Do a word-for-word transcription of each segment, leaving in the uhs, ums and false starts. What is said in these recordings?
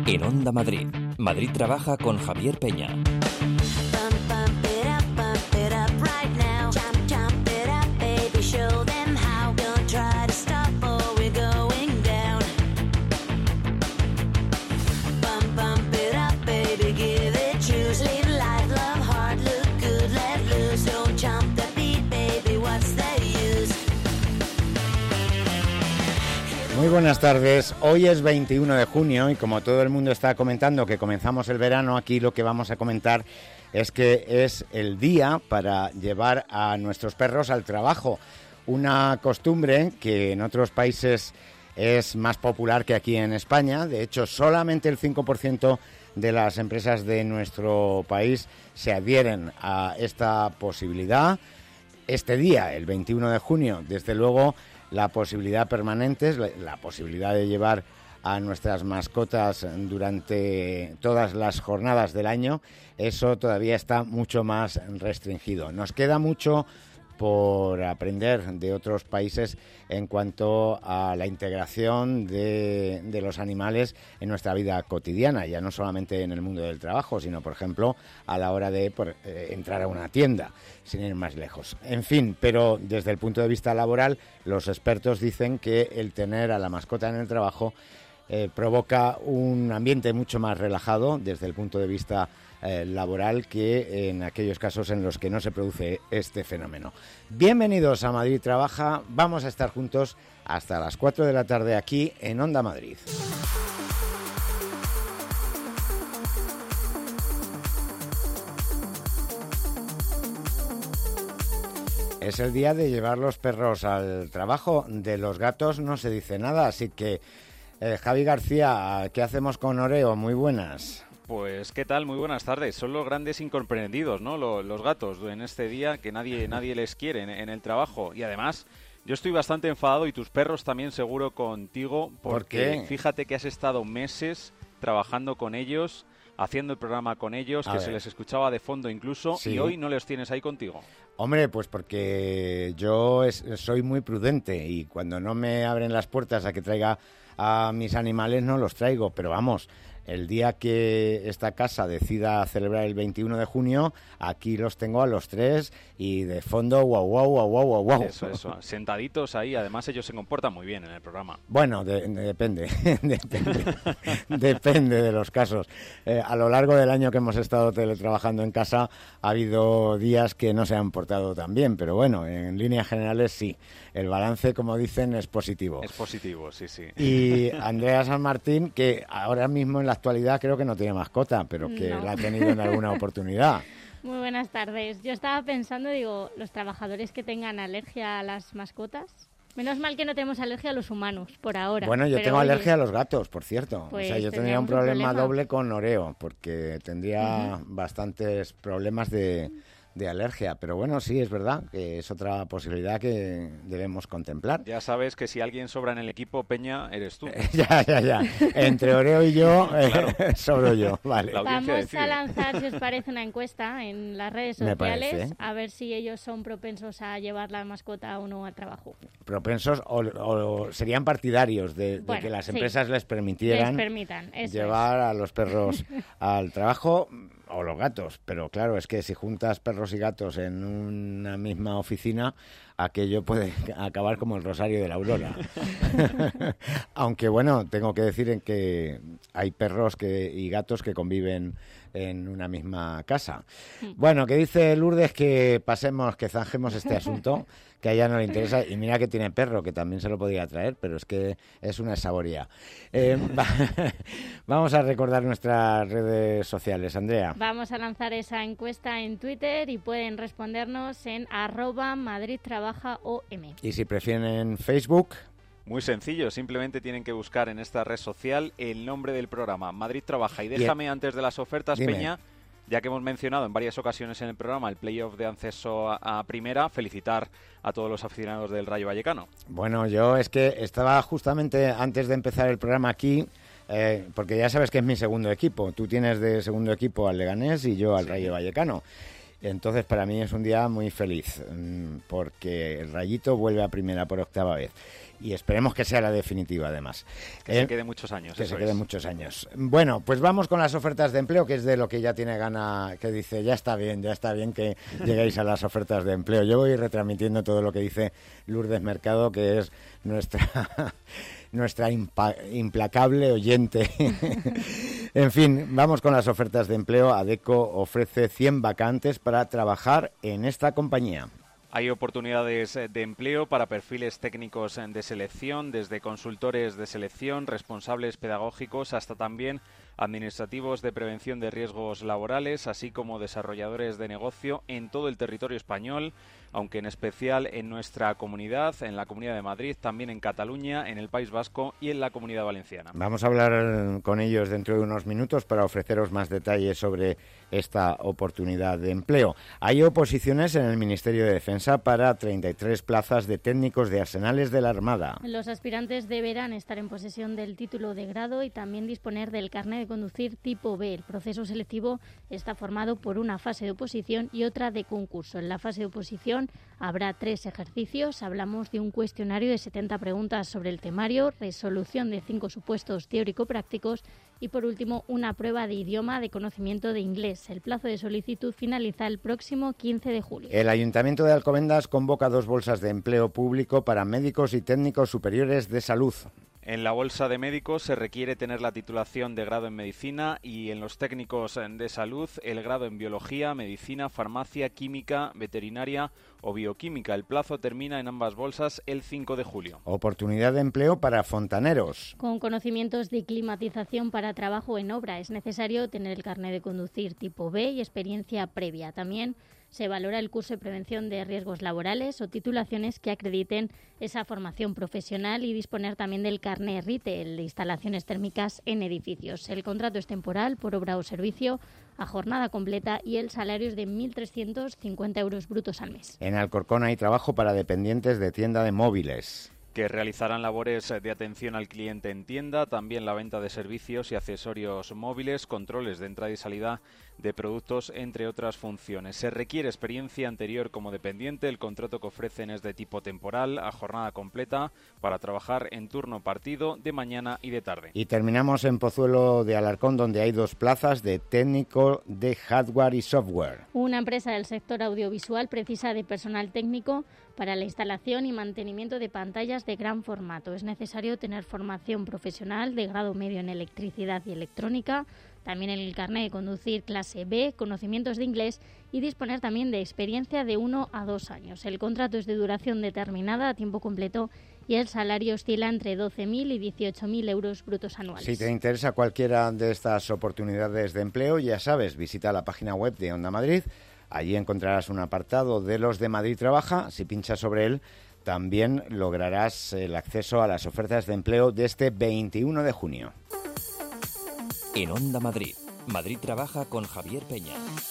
En Onda Madrid, Madrid Trabaja con Javier Peña. Muy buenas tardes, hoy es veintiuno de junio y como todo el mundo está comentando que comenzamos el verano, aquí lo que vamos a comentar es que es el día para llevar a nuestros perros al trabajo, una costumbre que en otros países es más popular que aquí en España. De hecho, solamente el cinco por ciento de las empresas de nuestro país se adhieren a esta posibilidad. Este día, el veintiuno de junio, desde luego, la posibilidad permanente es la, la posibilidad de llevar a nuestras mascotas durante todas las jornadas del año. Eso todavía está mucho más restringido. Nos queda mucho por aprender de otros países en cuanto a la integración de, de los animales en nuestra vida cotidiana, ya no solamente en el mundo del trabajo, sino, por ejemplo, a la hora de por, eh, entrar a una tienda, sin ir más lejos. En fin, pero desde el punto de vista laboral, los expertos dicen que el tener a la mascota en el trabajo eh, provoca un ambiente mucho más relajado desde el punto de vista Eh, laboral que en aquellos casos en los que no se produce este fenómeno. Bienvenidos a Madrid Trabaja, vamos a estar juntos hasta las cuatro de la tarde aquí en Onda Madrid. Es el día de llevar los perros al trabajo, de los gatos no se dice nada, así que eh, Javi García, ¿qué hacemos con Oreo? Muy buenas. Pues, ¿qué tal? Muy buenas tardes. Son los grandes incomprendidos, ¿no? Los, los gatos en este día que nadie nadie les quiere en, en el trabajo. Y además, yo estoy bastante enfadado y tus perros también seguro contigo. Porque ¿Por qué? Fíjate que has estado meses trabajando con ellos, haciendo el programa con ellos, A que ver. se les escuchaba de fondo incluso, Sí. y hoy no los tienes ahí contigo. Hombre, pues porque yo es, soy muy prudente y cuando no me abren las puertas a que traiga a mis animales no los traigo, pero vamos, el día que esta casa decida celebrar el veintiuno de junio, aquí los tengo a los tres y de fondo guau guau guau guau guau guau. Eso, eso. Sentaditos ahí, además ellos se comportan muy bien en el programa. Bueno, de, de- depende, depende, depende de los casos. Eh, a lo largo del año que hemos estado teletrabajando en casa ha habido días que no se han portado tan bien, pero bueno, en líneas generales sí. El balance, como dicen, es positivo. Es positivo, sí, sí. Y Andrea San Martín, que ahora mismo en la actualidad creo que no tiene mascota, pero que No. la ha tenido en alguna oportunidad. Muy buenas tardes. Yo estaba pensando, digo, los trabajadores que tengan alergia a las mascotas. Menos mal que no tenemos alergia a los humanos, por ahora. Bueno, yo pero, tengo oye, alergia a los gatos, por cierto. Pues o sea, yo tendría tendríamos un problema, un problema. doble con Oreo, porque tendría bastantes problemas de, de alergia. Pero bueno, sí, es verdad que es otra posibilidad que debemos contemplar. Ya sabes que si alguien sobra en el equipo, Peña, eres tú. ya, ya, ya. Entre Oreo y yo, eh, sobro yo. Vale. La audiencia Vamos decide. a lanzar, si os parece, una encuesta en las redes Me sociales, parece. a ver si ellos son propensos a llevar la mascota o no al trabajo. Propensos o, o serían partidarios de, de Bueno, que las sí. empresas les permitieran Les permitan, eso llevar a los perros al trabajo o los gatos, pero claro, es que si juntas perros y gatos en una misma oficina, aquello puede acabar como el Rosario de la Aurora. Aunque bueno, tengo que decir en que hay perros que, y gatos que conviven en una misma casa. Bueno, que dice Lourdes que pasemos, que zanjemos este asunto, que a ella no le interesa, y mira que tiene perro, que también se lo podría traer, pero es que es una saboría. Eh, va- vamos a recordar nuestras redes sociales, Andrea. Vamos a lanzar esa encuesta en Twitter y pueden respondernos en arroba Madrid Trabaja O M. Y si prefieren en Facebook, Muy sencillo, simplemente tienen que buscar en esta red social el nombre del programa, Madrid Trabaja. Y déjame, antes de las ofertas, Dime. Peña, ya que hemos mencionado en varias ocasiones en el programa el playoff de acceso a, a Primera, felicitar a todos los aficionados del Rayo Vallecano. bueno, yo es que estaba justamente antes de empezar el programa aquí, eh, porque ya sabes que es mi segundo equipo. Tú tienes de segundo equipo al Leganés y yo al Sí. Rayo Vallecano. Entonces para mí es un día muy feliz, porque el Rayito vuelve a primera por octava vez. Y esperemos que sea la definitiva, además. Que eh, se quede muchos años. Que se es. quede muchos años. Bueno, pues vamos con las ofertas de empleo, que es de lo que ya tiene gana, que dice, ya está bien, ya está bien que lleguéis a las ofertas de empleo. Yo voy retransmitiendo todo lo que dice Lourdes Mercado, que es nuestra... nuestra impa- implacable oyente. En fin, vamos con las ofertas de empleo. Adecco ofrece cien vacantes para trabajar en esta compañía. Hay oportunidades de empleo para perfiles técnicos de selección, desde consultores de selección, responsables pedagógicos, hasta también administrativos de prevención de riesgos laborales, así como desarrolladores de negocio en todo el territorio español, aunque en especial en nuestra comunidad, en la Comunidad de Madrid, también en Cataluña, en el País Vasco y en la Comunidad Valenciana. Vamos a hablar con ellos dentro de unos minutos para ofreceros más detalles sobre esta oportunidad de empleo. Hay oposiciones en el Ministerio de Defensa para treinta y tres plazas de técnicos de arsenales de la Armada. Los aspirantes deberán estar en posesión del título de grado y también disponer del carnet de conducir tipo B. El proceso selectivo está formado por una fase de oposición y otra de concurso. En la fase de oposición habrá tres ejercicios. Hablamos de un cuestionario de setenta preguntas sobre el temario, resolución de cinco supuestos teórico-prácticos y, por último, una prueba de idioma de conocimiento de inglés. El plazo de solicitud finaliza el próximo quince de julio. El Ayuntamiento de Alcobendas convoca dos bolsas de empleo público para médicos y técnicos superiores de salud. En la bolsa de médicos se requiere tener la titulación de grado en medicina y en los técnicos de salud el grado en biología, medicina, farmacia, química, veterinaria o bioquímica. El plazo termina en ambas bolsas el cinco de julio. Oportunidad de empleo para fontaneros. Con conocimientos de climatización para trabajo en obra es necesario tener el carnet de conducir tipo B y experiencia previa. También se valora el curso de prevención de riesgos laborales o titulaciones que acrediten esa formación profesional y disponer también del carnet RITE, el de instalaciones térmicas en edificios. El contrato es temporal por obra o servicio a jornada completa y el salario es de mil trescientos cincuenta euros brutos al mes. En Alcorcón hay trabajo para dependientes de tienda de móviles, que realizarán labores de atención al cliente en tienda, también la venta de servicios y accesorios móviles, controles de entrada y salida de productos, entre otras funciones. Se requiere experiencia anterior como dependiente. El contrato que ofrecen es de tipo temporal, a jornada completa, para trabajar en turno partido de mañana y de tarde. Y terminamos en Pozuelo de Alarcón, donde hay dos plazas de técnico de hardware y software. Una empresa del sector audiovisual precisa de personal técnico para la instalación y mantenimiento de pantallas de gran formato. Es necesario tener formación profesional de grado medio en electricidad y electrónica, también el carnet de conducir clase B, conocimientos de inglés y disponer también de experiencia de uno a dos años. El contrato es de duración determinada a tiempo completo y el salario oscila entre doce mil y dieciocho mil euros brutos anuales. Si te interesa cualquiera de estas oportunidades de empleo, ya sabes, visita la página web de Onda Madrid. Allí encontrarás un apartado de los de Madrid Trabaja. Si pinchas sobre él, también lograrás el acceso a las ofertas de empleo de este veintiuno de junio. En Onda Madrid, Madrid Trabaja con Javier Peña.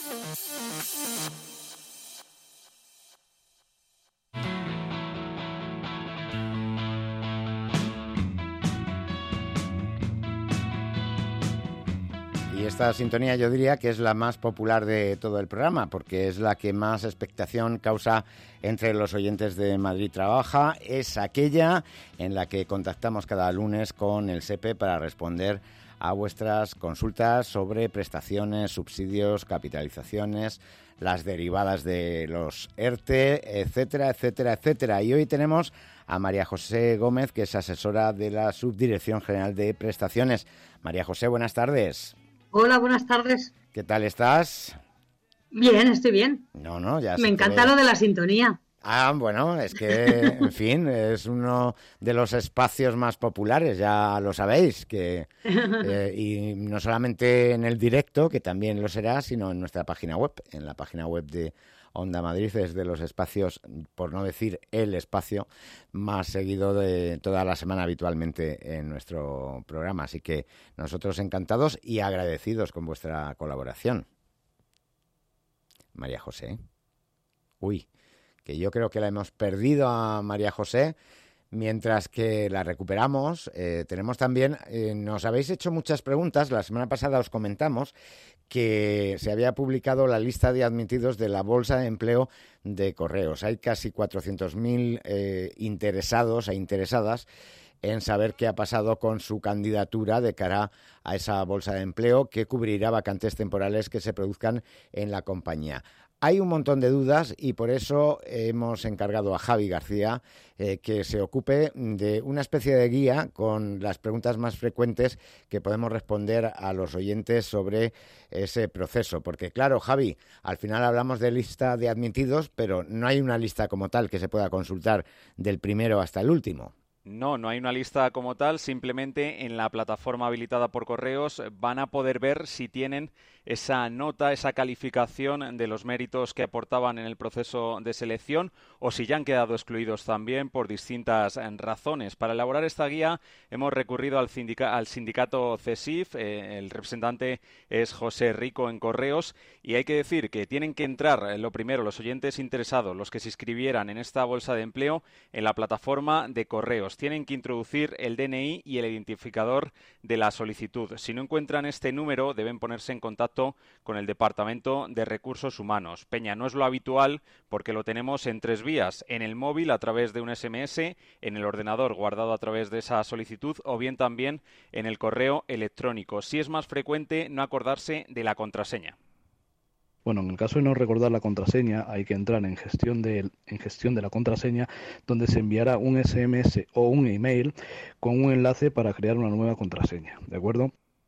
Y esta sintonía yo diría que es la más popular de todo el programa, porque es la que más expectación causa entre los oyentes de Madrid Trabaja. Es aquella en la que contactamos cada lunes con el S E P E para responder a vuestras consultas sobre prestaciones, subsidios, capitalizaciones, las derivadas de los ERTE, etcétera, etcétera, etcétera. Y hoy tenemos a María José Gómez, que es asesora de la Subdirección General de Prestaciones. María José, buenas tardes. Hola, buenas tardes. ¿Qué tal estás? Bien, estoy bien. No, no, ya Me encanta lo de la sintonía. Ah, bueno, es que, en fin, es uno de los espacios más populares, ya lo sabéis, que eh, y no solamente en el directo, que también lo será, sino en nuestra página web. En la página web de Onda Madrid es de los espacios, por no decir el espacio, más seguido de toda la semana habitualmente en nuestro programa. Así que nosotros encantados y agradecidos con vuestra colaboración. María José. Uy. que yo creo que la hemos perdido a María José. mientras que la recuperamos, eh, tenemos también, eh, nos habéis hecho muchas preguntas, la semana pasada os comentamos que se había publicado la lista de admitidos de la Bolsa de Empleo de Correos. Hay casi cuatrocientos mil eh, interesados e interesadas en saber qué ha pasado con su candidatura de cara a esa bolsa de empleo que cubrirá vacantes temporales que se produzcan en la compañía. Hay un montón de dudas y por eso hemos encargado a Javi García eh, que se ocupe de una especie de guía con las preguntas más frecuentes que podemos responder a los oyentes sobre ese proceso. Porque claro, Javi, al final hablamos de lista de admitidos, pero no hay una lista como tal que se pueda consultar del primero hasta el último. No, no hay una lista como tal, simplemente en la plataforma habilitada por Correos van a poder ver si tienen esa nota, esa calificación de los méritos que aportaban en el proceso de selección o si ya han quedado excluidos también por distintas razones. Para elaborar esta guía hemos recurrido al, sindica- al sindicato CESIF, eh, el representante es José Rico en Correos y hay que decir que tienen que entrar, eh, lo primero, los oyentes interesados, los que se inscribieran en esta bolsa de empleo en la plataforma de Correos. Tienen que introducir el D N I y el identificador de la solicitud. Si no encuentran este número, deben ponerse en contacto con el Departamento de Recursos Humanos. Peña, no es lo habitual porque lo tenemos en tres vías, en el móvil a través de un ese eme ese, en el ordenador guardado a través de esa solicitud o bien también en el correo electrónico. Si es más frecuente, no acordarse de la contraseña. Bueno, en el caso de no recordar la contraseña, hay que entrar en gestión de, en gestión de la contraseña, donde se enviará un ese eme ese o un email con un enlace para crear una nueva contraseña, ¿de acuerdo?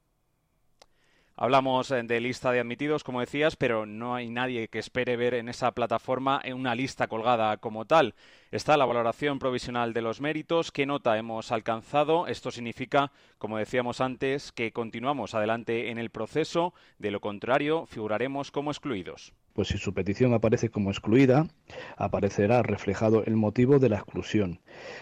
Hablamos de lista de admitidos, como decías, pero no hay nadie que espere ver en esa plataforma una lista colgada como tal. Está la valoración provisional de los méritos, qué nota hemos alcanzado. Esto significa, como decíamos antes, que continuamos adelante en el proceso. De lo contrario, figuraremos como excluidos. Pues si su petición aparece como excluida, aparecerá reflejado el motivo de la exclusión,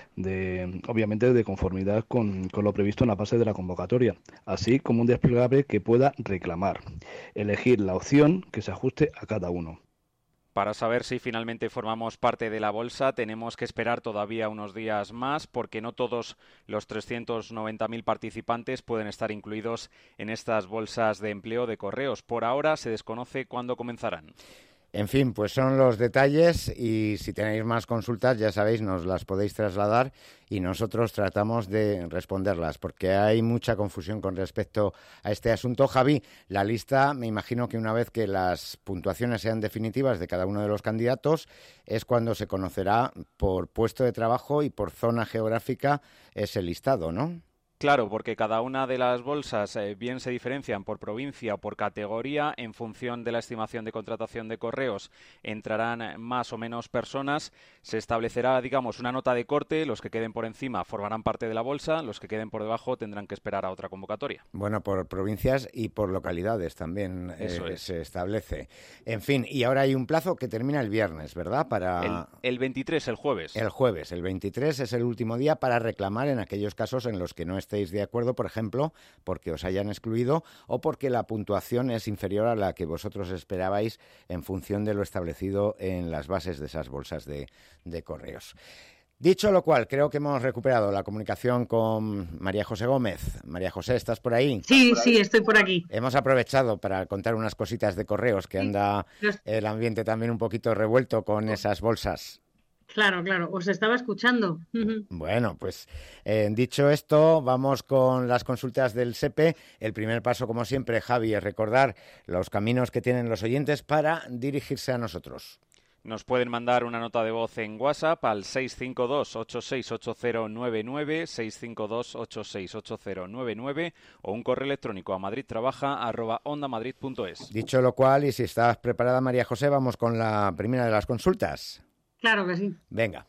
de, obviamente de conformidad con, con lo previsto en la base de la convocatoria, así como un desplegable que pueda reclamar, elegir la opción que se ajuste a cada uno. Para saber si finalmente formamos parte de la bolsa tenemos que esperar todavía unos días más porque no todos los trescientos noventa mil participantes pueden estar incluidos en estas bolsas de empleo de Correos. Por ahora se desconoce cuándo comenzarán. En fin, pues son los detalles y si tenéis más consultas, ya sabéis, nos las podéis trasladar y nosotros tratamos de responderlas porque hay mucha confusión con respecto a este asunto. Javi, la lista, me imagino que una vez que las puntuaciones sean definitivas de cada uno de los candidatos, es cuando se conocerá por puesto de trabajo y por zona geográfica ese listado, ¿no? Claro, porque cada una de las bolsas eh, bien se diferencian por provincia o por categoría. En función de la estimación de contratación de Correos entrarán más o menos personas. Se establecerá, digamos, una nota de corte. Los que queden por encima formarán parte de la bolsa. Los que queden por debajo tendrán que esperar a otra convocatoria. Bueno, por provincias y por localidades también Eso eh, es. se establece. En fin, y ahora hay un plazo que termina el viernes, ¿verdad? Para El, el veintitrés, el jueves. El jueves, el veintitrés es el último día para reclamar en aquellos casos en los que no estéis de acuerdo, por ejemplo, porque os hayan excluido o porque la puntuación es inferior a la que vosotros esperabais en función de lo establecido en las bases de esas bolsas de, de Correos. Dicho lo cual, creo que hemos recuperado la comunicación con María José Gómez. María José, ¿estás por ahí? Sí, sí, estoy por aquí. Hemos aprovechado para contar unas cositas de Correos, que anda el ambiente también un poquito revuelto con esas bolsas. Claro, claro, os estaba escuchando. Bueno, pues eh, dicho esto, vamos con las consultas del S E P E. El primer paso, como siempre, Javi, es recordar los caminos que tienen los oyentes para dirigirse a nosotros. Nos pueden mandar una nota de voz en WhatsApp al seis cinco dos, ocho seis ocho cero nueve nueve, seis cinco dos, ocho seis ocho cero nueve nueve o un correo electrónico a madridtrabaja arroba ondamadrid punto es. Dicho lo cual, y si estás preparada, María José, vamos con la primera de las consultas. Claro que sí. Venga.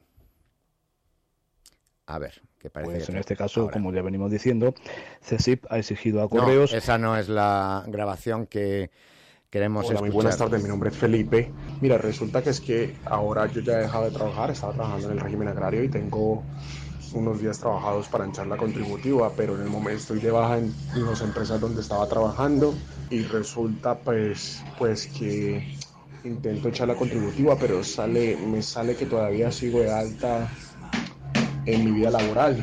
A ver, ¿qué parece? Pues que en te... este caso, Ahora. como ya venimos diciendo, CESIF ha exigido a Correos... No, esa no es la grabación que queremos Hola, escuchar. muy buenas tardes, mi nombre es Felipe. Mira, resulta que es que ahora yo ya he dejado de trabajar, estaba trabajando en el régimen agrario y tengo unos días trabajados para echar la contributiva, pero en el momento estoy de baja en las empresas donde estaba trabajando y resulta pues, pues que intento echar la contributiva, pero sale, me sale que todavía sigo de alta en mi vida laboral,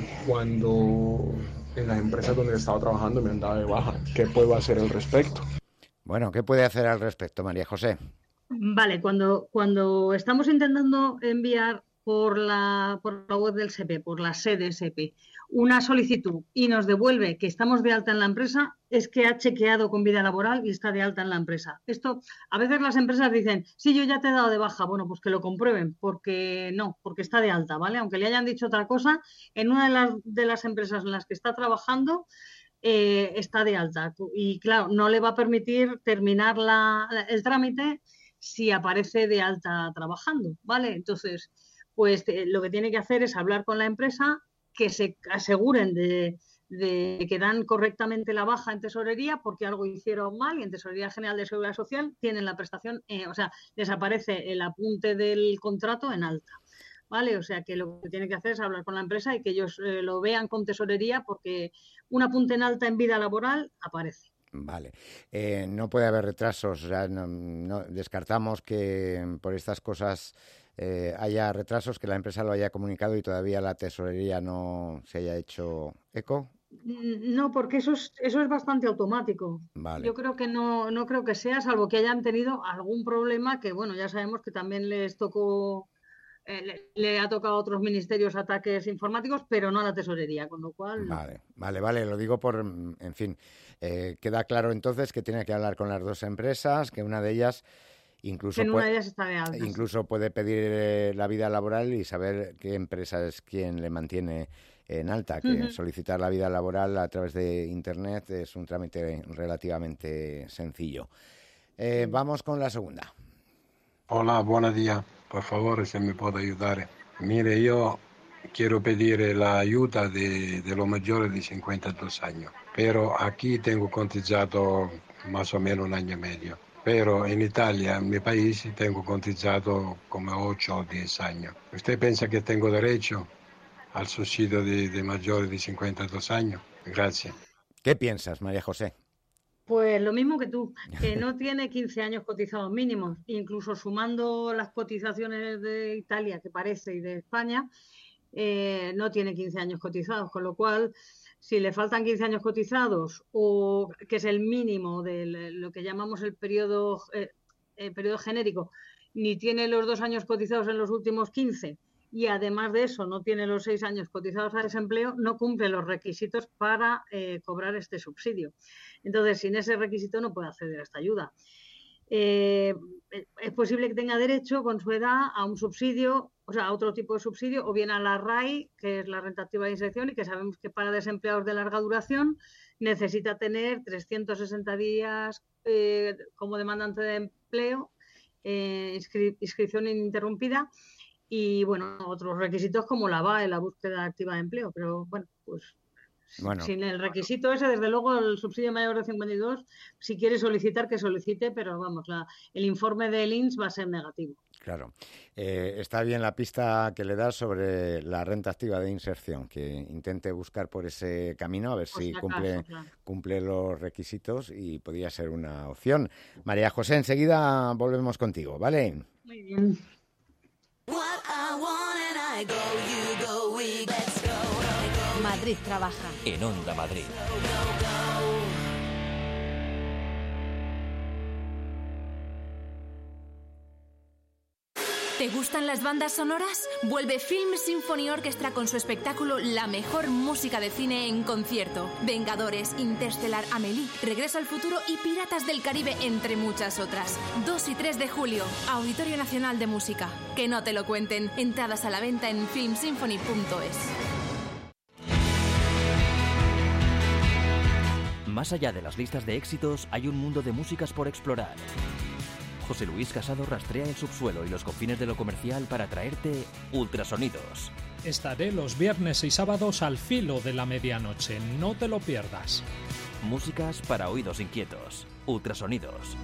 cuando en las empresas donde he estado trabajando me han dado de baja. ¿Qué puedo hacer al respecto? Bueno, ¿qué puede hacer al respecto, María José? Vale, cuando, cuando estamos intentando enviar por la, por la web del S E P E, por la sede S E P E, una solicitud y nos devuelve que estamos de alta en la empresa, es que ha chequeado con vida laboral y está de alta en la empresa. Esto, a veces las empresas dicen, sí, yo ya te he dado de baja, bueno, pues que lo comprueben, porque no, porque está de alta, ¿vale? Aunque le hayan dicho otra cosa, en una de las, de las empresas en las que está trabajando, eh, está de alta. Y claro, no le va a permitir terminar la, la, el trámite si aparece de alta trabajando, ¿vale? Entonces, pues eh, lo que tiene que hacer es hablar con la empresa, que se aseguren de, de que dan correctamente la baja en tesorería porque algo hicieron mal, y en Tesorería General de Seguridad Social tienen la prestación, eh, o sea, les aparece el apunte del contrato en alta, ¿vale? O sea, que lo que tiene que hacer es hablar con la empresa y que ellos eh, lo vean con tesorería, porque un apunte en alta en vida laboral aparece. Vale. Eh, no puede haber retrasos, o sea, no, no, descartamos que por estas cosas eh, haya retrasos, que la empresa lo haya comunicado y todavía la tesorería no se haya hecho eco. No, porque eso es, eso es bastante automático. Vale. Yo creo que no, no creo que sea, salvo que hayan tenido algún problema que, bueno, ya sabemos que también les tocó, eh, le, le ha tocado a otros ministerios ataques informáticos, pero no a la tesorería, con lo cual... No. Vale, vale, vale, lo digo por, en fin, eh, queda claro entonces que tiene que hablar con las dos empresas, que una de ellas incluso, que en puede, una de ellas está de alta, incluso sí. puede pedir eh, la vida laboral y saber qué empresa es quien le mantiene en alta, que uh-huh. solicitar la vida laboral a través de Internet es un trámite relativamente sencillo. Eh, sí. Vamos con la segunda. Hola, buenos días. Por favor, se me puede ayudar. Mire, yo quiero pedir la ayuda de, de los mayores de cincuenta y dos años, pero aquí tengo cotizado más o menos un año y medio. Pero en Italia, en mi país, tengo cotizado como ocho o diez años. ¿Usted piensa que tengo derecho al subsidio de, de mayores de cincuenta y dos años? Gracias. ¿Qué piensas, María José? Pues lo mismo que tú, que no tiene quince años cotizados mínimos, incluso sumando las cotizaciones de Italia, que parece, y de España, eh, no tiene quince años cotizados, con lo cual, si le faltan quince años cotizados, o que es el mínimo de lo que llamamos el periodo, eh, el periodo genérico, ni tiene los dos años cotizados en los últimos quince, y además de eso no tiene los seis años cotizados a desempleo, no cumple los requisitos para eh, cobrar este subsidio. Entonces, sin ese requisito no puede acceder a esta ayuda. Eh, es posible que tenga derecho con su edad a un subsidio, o sea, a otro tipo de subsidio, o bien a la R A I, que es la renta activa de inserción, y que sabemos que para desempleados de larga duración necesita tener trescientos sesenta días eh, como demandante de empleo, eh, inscri- inscripción ininterrumpida, y bueno, otros requisitos como la V A E, la búsqueda activa de empleo, pero bueno, pues bueno. Sin el requisito ese, desde luego el subsidio mayor de cincuenta y dos, si quiere solicitar, que solicite, pero vamos, la, el informe del I N S va a ser negativo. Claro. Eh, está bien la pista que le das sobre la renta activa de inserción, que intente buscar por ese camino a ver pues si cumple, acaso, claro. cumple los requisitos y podría ser una opción. María José, enseguida volvemos contigo, ¿vale? Muy bien. Madrid trabaja. En Onda Madrid. ¿Te gustan las bandas sonoras? Vuelve Film Symphony Orchestra con su espectáculo La mejor música de cine en concierto. Vengadores, Interstellar, Amélie, Regreso al futuro y Piratas del Caribe, entre muchas otras. dos y tres de julio, Auditorio Nacional de Música. Que no te lo cuenten. Entradas a la venta en film symphony punto es. Más allá de las listas de éxitos, hay un mundo de músicas por explorar. José Luis Casado rastrea el subsuelo y los confines de lo comercial para traerte Ultrasonidos. Estaré los viernes y sábados al filo de la medianoche, no te lo pierdas. Músicas para oídos inquietos. Ultrasonidos.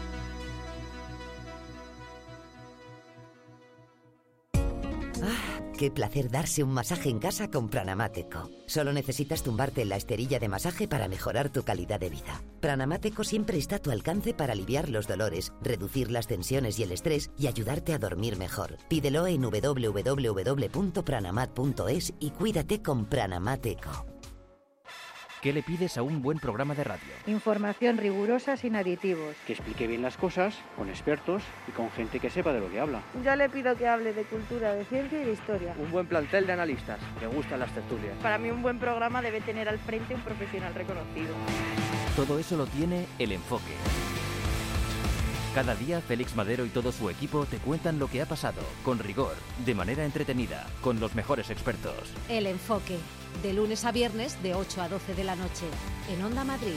Ah, Qué placer darse un masaje en casa con Pranamáteco. Solo necesitas tumbarte en la esterilla de masaje para mejorar tu calidad de vida. Pranamáteco siempre está a tu alcance para aliviar los dolores, reducir las tensiones y el estrés y ayudarte a dormir mejor. Pídelo en doble u doble u doble u punto pranamat punto es y cuídate con Pranamáteco. ¿Qué le pides a un buen programa de radio? Información rigurosa sin aditivos. Que explique bien las cosas, con expertos y con gente que sepa de lo que habla. Yo le pido que hable de cultura, de ciencia y de historia. Un buen plantel de analistas, que gustan las tertulias. Para mí un buen programa debe tener al frente un profesional reconocido. Todo eso lo tiene El Enfoque. Cada día Félix Madero y todo su equipo te cuentan lo que ha pasado, con rigor, de manera entretenida, con los mejores expertos. El Enfoque, de lunes a viernes de ocho a doce de la noche, en Onda Madrid.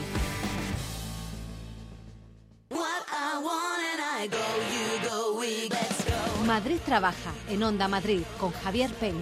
Madrid trabaja, en Onda Madrid, con Javier Peña.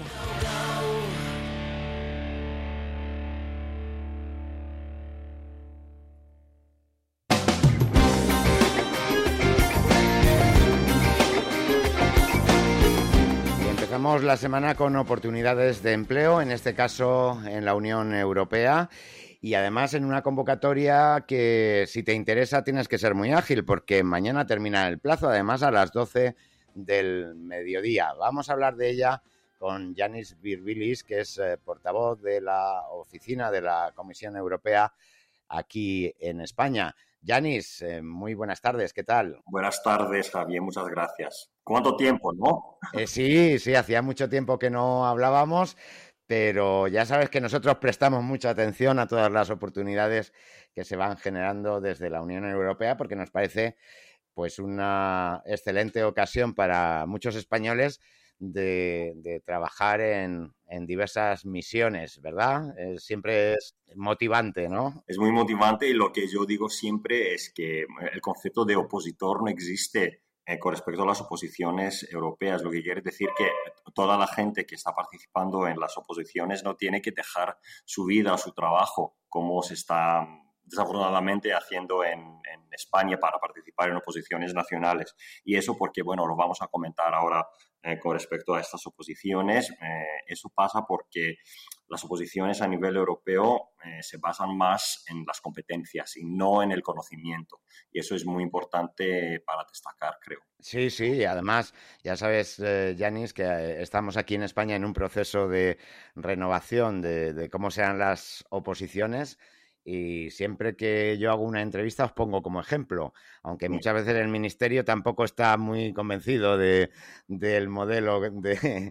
Empezamos la semana con oportunidades de empleo, en este caso en la Unión Europea, y además en una convocatoria que, si te interesa, tienes que ser muy ágil porque mañana termina el plazo, además a las doce del mediodía. Vamos a hablar de ella con Yanis Virbilis, que es eh, portavoz de la oficina de la Comisión Europea aquí en España. Yanis, eh, muy buenas tardes, ¿qué tal? Buenas tardes, Javier, muchas gracias. ¿Cuánto tiempo, no? Eh, sí, sí, hacía mucho tiempo que no hablábamos, pero ya sabes que nosotros prestamos mucha atención a todas las oportunidades que se van generando desde la Unión Europea, porque nos parece pues una excelente ocasión para muchos españoles de, de trabajar en, en diversas misiones, ¿verdad? Eh, siempre es motivante, ¿no? Es muy motivante y lo que yo digo siempre es que el concepto de opositor no existe eh, con respecto a las oposiciones europeas. Lo que quiere decir que toda la gente que está participando en las oposiciones no tiene que dejar su vida o su trabajo como se está desafortunadamente haciendo en, en España para participar en oposiciones nacionales. Y eso porque, bueno, lo vamos a comentar ahora eh, con respecto a estas oposiciones. Eh, eso pasa porque las oposiciones a nivel europeo eh, se basan más en las competencias y no en el conocimiento. Y eso es muy importante para destacar, creo. Sí, sí, además, ya sabes, eh, Yanis, que eh, estamos aquí en España en un proceso de renovación de, de cómo sean las oposiciones. Y siempre que yo hago una entrevista os pongo como ejemplo, aunque muchas veces el Ministerio tampoco está muy convencido de, del modelo de,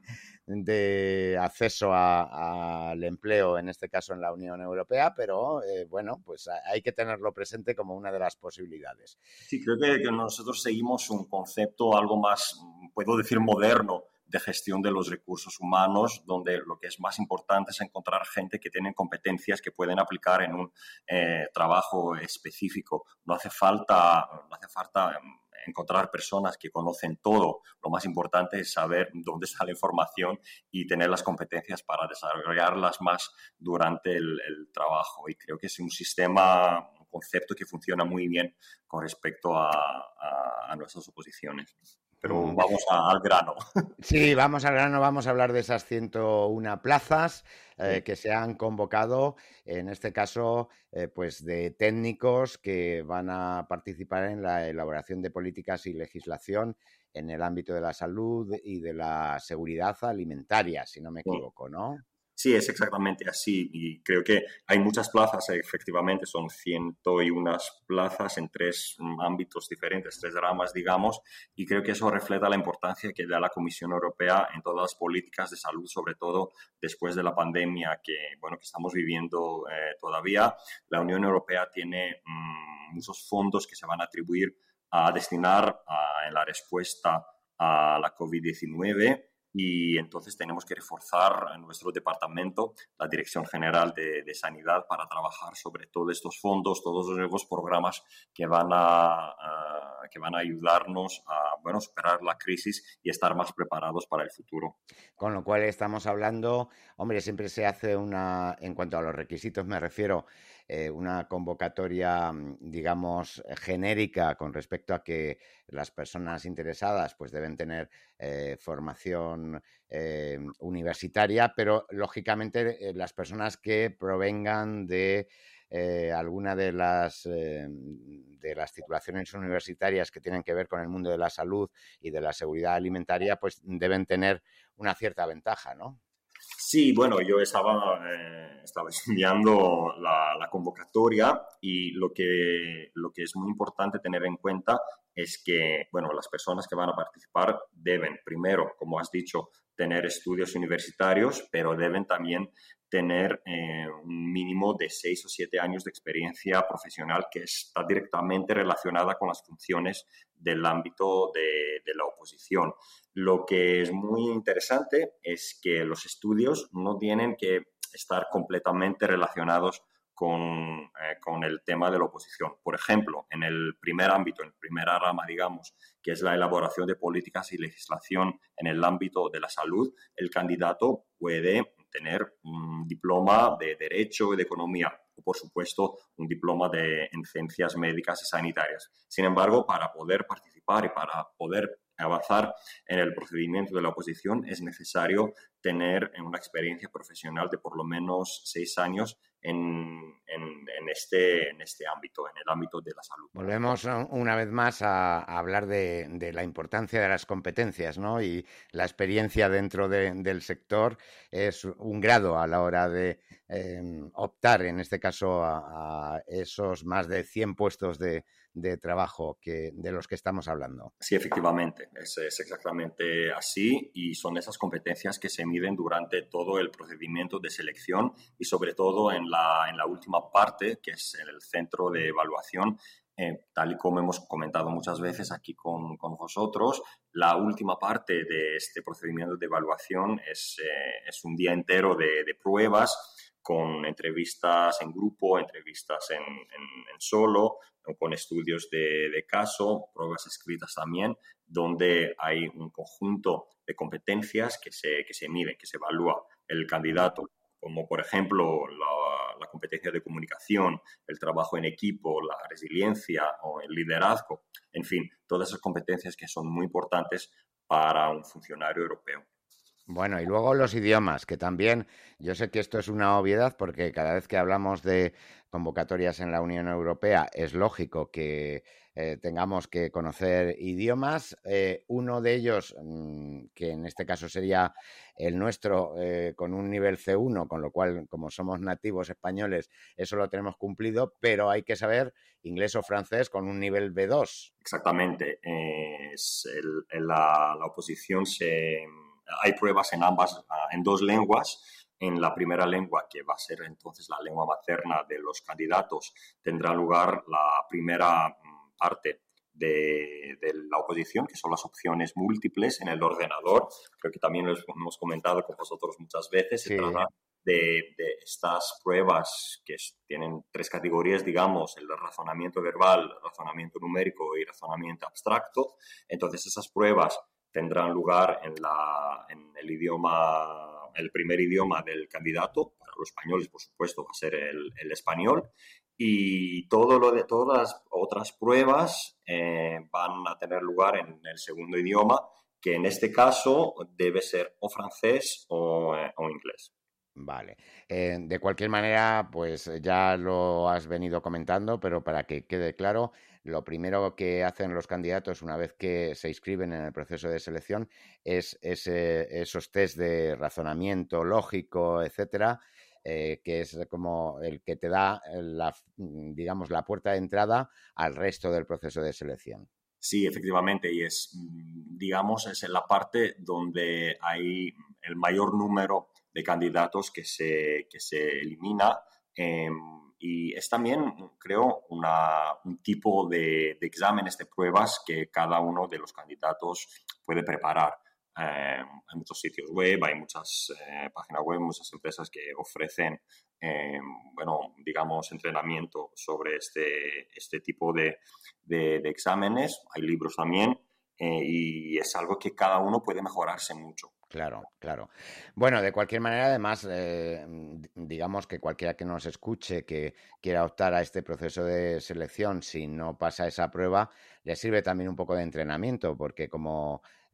de acceso al empleo, en este caso en la Unión Europea, pero eh, bueno, pues hay que tenerlo presente como una de las posibilidades. Sí, creo que, que nosotros seguimos un concepto algo más, puedo decir, moderno, de gestión de los recursos humanos, donde lo que es más importante es encontrar gente que tiene competencias que pueden aplicar en un eh, trabajo específico. No hace falta, no hace falta encontrar personas que conocen todo. Lo más importante es saber dónde está la información y tener las competencias para desarrollarlas más durante el, el trabajo. Y creo que es un sistema, un concepto que funciona muy bien con respecto a, a, a nuestras oposiciones. Pero vamos a, al grano. Sí, vamos al grano, vamos a hablar de esas ciento una plazas eh, que se han convocado, en este caso, eh, pues de técnicos que van a participar en la elaboración de políticas y legislación en el ámbito de la salud y de la seguridad alimentaria, si no me equivoco, ¿no? Sí, es exactamente así y creo que hay muchas plazas, efectivamente, son ciento y unas plazas en tres ámbitos diferentes, tres ramas, digamos, y creo que eso refleja la importancia que da la Comisión Europea en todas las políticas de salud, sobre todo después de la pandemia que, bueno, que estamos viviendo eh, todavía. La Unión Europea tiene mmm, muchos fondos que se van a atribuir a destinar a, en la respuesta a la covid diecinueve. Y entonces tenemos que reforzar en nuestro departamento, la Dirección General de, de Sanidad, para trabajar sobre todos estos fondos, todos los nuevos programas que van a, a, que van a ayudarnos a bueno, superar la crisis y estar más preparados para el futuro. Con lo cual estamos hablando, hombre, siempre se hace una, en cuanto a los requisitos me refiero, eh, una convocatoria, digamos, genérica con respecto a que las personas interesadas pues deben tener eh, formación eh, universitaria, pero lógicamente eh, las personas que provengan de eh, alguna de las, eh, de las titulaciones universitarias que tienen que ver con el mundo de la salud y de la seguridad alimentaria, pues deben tener una cierta ventaja, ¿no? Sí, bueno, yo estaba, eh, estaba estudiando la, la convocatoria y lo que, lo que es muy importante tener en cuenta es que, bueno, las personas que van a participar deben, primero, como has dicho, tener estudios universitarios, pero deben también tener eh, un mínimo de seis o siete años de experiencia profesional que está directamente relacionada con las funciones del ámbito de, de la oposición. Lo que es muy interesante es que los estudios no tienen que estar completamente relacionados con, eh, con el tema de la oposición. Por ejemplo, en el primer ámbito, en la primera rama, digamos, que es la elaboración de políticas y legislación en el ámbito de la salud, el candidato puede tener un diploma de Derecho y de Economía o, por supuesto, un diploma de, en Ciencias Médicas y Sanitarias. Sin embargo, para poder participar y para poder avanzar en el procedimiento de la oposición es necesario tener una experiencia profesional de por lo menos seis años en, en, en, este, en este ámbito, en el ámbito de la salud. Volvemos una vez más a, a hablar de, de la importancia de las competencias, ¿no? Y la experiencia dentro de, del sector es un grado a la hora de eh, optar, en este caso, a, a esos más de cien puestos de, de trabajo que, de los que estamos hablando. Sí, efectivamente, es, es exactamente así y son esas competencias que se miden durante todo el procedimiento de selección y sobre todo en la, en la última parte, que es el centro de evaluación. Eh, tal y como hemos comentado muchas veces aquí con, con vosotros, la última parte de este procedimiento de evaluación es, eh, es un día entero de, de pruebas con entrevistas en grupo, entrevistas en, en, en solo, con estudios de, de caso, pruebas escritas también, donde hay un conjunto de competencias que se, que se miden, que se evalúa el candidato, como por ejemplo la, la competencia de comunicación, el trabajo en equipo, la resiliencia o el liderazgo, en fin, todas esas competencias que son muy importantes para un funcionario europeo. Bueno, y luego los idiomas, que también, yo sé que esto es una obviedad porque cada vez que hablamos de convocatorias en la Unión Europea es lógico que eh, tengamos que conocer idiomas. Eh, uno de ellos, mmm, que en este caso sería el nuestro, eh, con un nivel C uno, con lo cual, como somos nativos españoles, eso lo tenemos cumplido, pero hay que saber inglés o francés con un nivel B dos. Exactamente. Eh, es el, la, la oposición se... Hay pruebas en ambas, en dos lenguas. En la primera lengua, que va a ser entonces la lengua materna de los candidatos, tendrá lugar la primera parte de, de la oposición, que son las opciones múltiples en el ordenador. Creo que también lo hemos comentado con vosotros muchas veces. Sí. Se trata de, de estas pruebas que tienen tres categorías, digamos, el razonamiento verbal, razonamiento numérico y razonamiento abstracto. Entonces, esas pruebas tendrán lugar en, la, en el idioma, el primer idioma del candidato. Para los españoles, por supuesto, va a ser el, el español. Y todo lo de todas las otras pruebas eh, van a tener lugar en el segundo idioma, que en este caso debe ser o francés o, eh, o inglés. Vale. Eh, de cualquier manera, pues ya lo has venido comentando, pero para que quede claro, lo primero que hacen los candidatos una vez que se inscriben en el proceso de selección es ese, esos test de razonamiento lógico, etcétera, eh, que es como el que te da la, digamos, la puerta de entrada al resto del proceso de selección. Sí, efectivamente, y es, digamos, es en la parte donde hay el mayor número de candidatos que se, que se elimina eh, y es también, creo, una, un tipo de, de exámenes, de pruebas que cada uno de los candidatos puede preparar. Eh, hay muchos sitios web, hay muchas eh, páginas web, muchas empresas que ofrecen, eh, bueno, digamos, entrenamiento sobre este, este tipo de, de, de exámenes. Hay libros también eh, y es algo que cada uno puede mejorarse mucho. Claro, claro. Bueno, de cualquier manera, además, eh, digamos que cualquiera que nos escuche que quiera optar a este proceso de selección, si no pasa esa prueba, le sirve también un poco de entrenamiento, porque como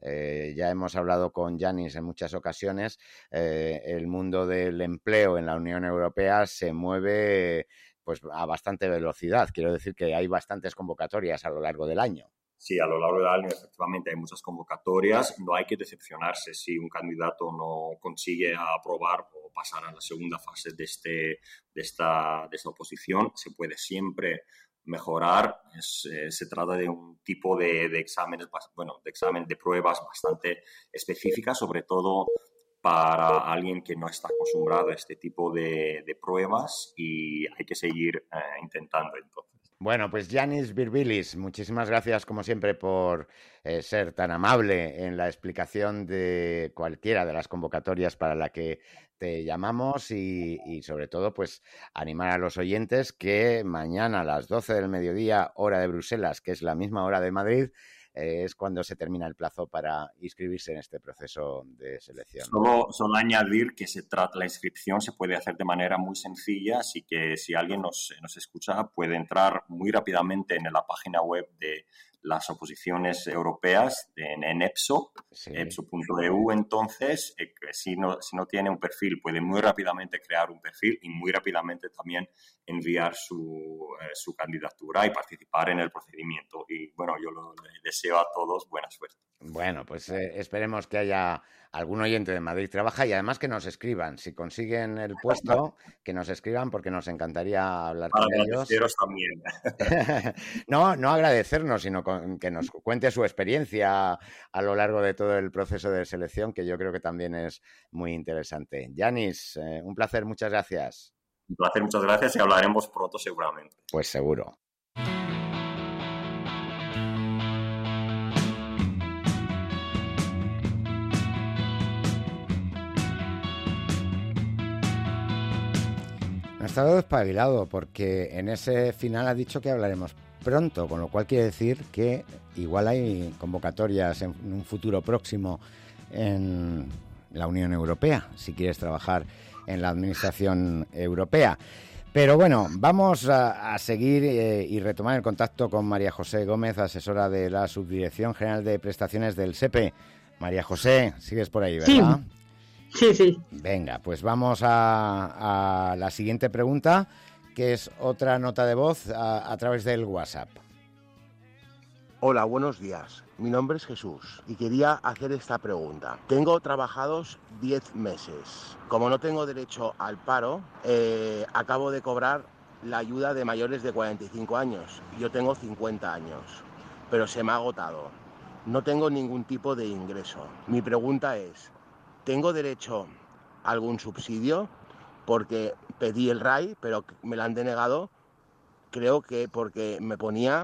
Eh, ya hemos hablado con Yanis en muchas ocasiones. Eh, el mundo del empleo en la Unión Europea se mueve pues a bastante velocidad. Quiero decir que hay bastantes convocatorias a lo largo del año. Sí, a lo largo del año efectivamente hay muchas convocatorias. No hay que decepcionarse si un candidato no consigue aprobar o pasar a la segunda fase de, este, de, esta, de esta oposición. Se puede siempre mejorar. Es, eh, se trata de un tipo de, de exámenes, bueno, de examen de pruebas bastante específicas, sobre todo para alguien que no está acostumbrado a este tipo de, de pruebas, y hay que seguir eh, intentando entonces. Bueno, pues Yanis Virbilis, muchísimas gracias como siempre por eh, ser tan amable en la explicación de cualquiera de las convocatorias para la que te llamamos y, y sobre todo pues animar a los oyentes que mañana a las doce del mediodía, hora de Bruselas, que es la misma hora de Madrid, eh, es cuando se termina el plazo para inscribirse en este proceso de selección. Solo, solo añadir que se trata, la inscripción se puede hacer de manera muy sencilla, así que si alguien nos, nos escucha puede entrar muy rápidamente en la página web de las oposiciones europeas en, en EPSO, sí. epso punto e u. Entonces, eh, si, no, si no tiene un perfil, puede muy rápidamente crear un perfil y muy rápidamente también enviar su, eh, su candidatura y participar en el procedimiento. Y bueno, yo lo, le deseo a todos buena suerte. Bueno, pues eh, esperemos que haya algún oyente de Madrid Trabaja y además que nos escriban. Si consiguen el puesto, que nos escriban porque nos encantaría hablar Para con ellos. Agradeceros también. no, no agradecernos, sino con, que nos cuente su experiencia a lo largo de todo el proceso de selección, que yo creo que también es muy interesante. Yanis, eh, un placer, muchas gracias. Un placer, muchas gracias y hablaremos pronto seguramente. Pues seguro. Ha estado espabilado porque en ese final ha dicho que hablaremos pronto, con lo cual quiere decir que igual hay convocatorias en un futuro próximo en la Unión Europea, si quieres trabajar en la Administración Europea. Pero bueno, vamos a, a seguir eh, y retomar el contacto con María José Gómez, asesora de la Subdirección General de Prestaciones del S E P E. María José, sigues por ahí, ¿verdad? Sí. Sí, sí. Venga, pues vamos a, a la siguiente pregunta, que es otra nota de voz a, a través del WhatsApp. Hola, buenos días. Mi nombre es Jesús y quería hacer esta pregunta. Tengo trabajados diez meses. Como no tengo derecho al paro, eh, acabo de cobrar la ayuda de mayores de cuarenta y cinco años. Yo tengo cincuenta años, pero se me ha agotado. No tengo ningún tipo de ingreso. Mi pregunta es, ¿tengo derecho a algún subsidio? Porque pedí el R A I, pero me lo han denegado. Creo que porque me ponía,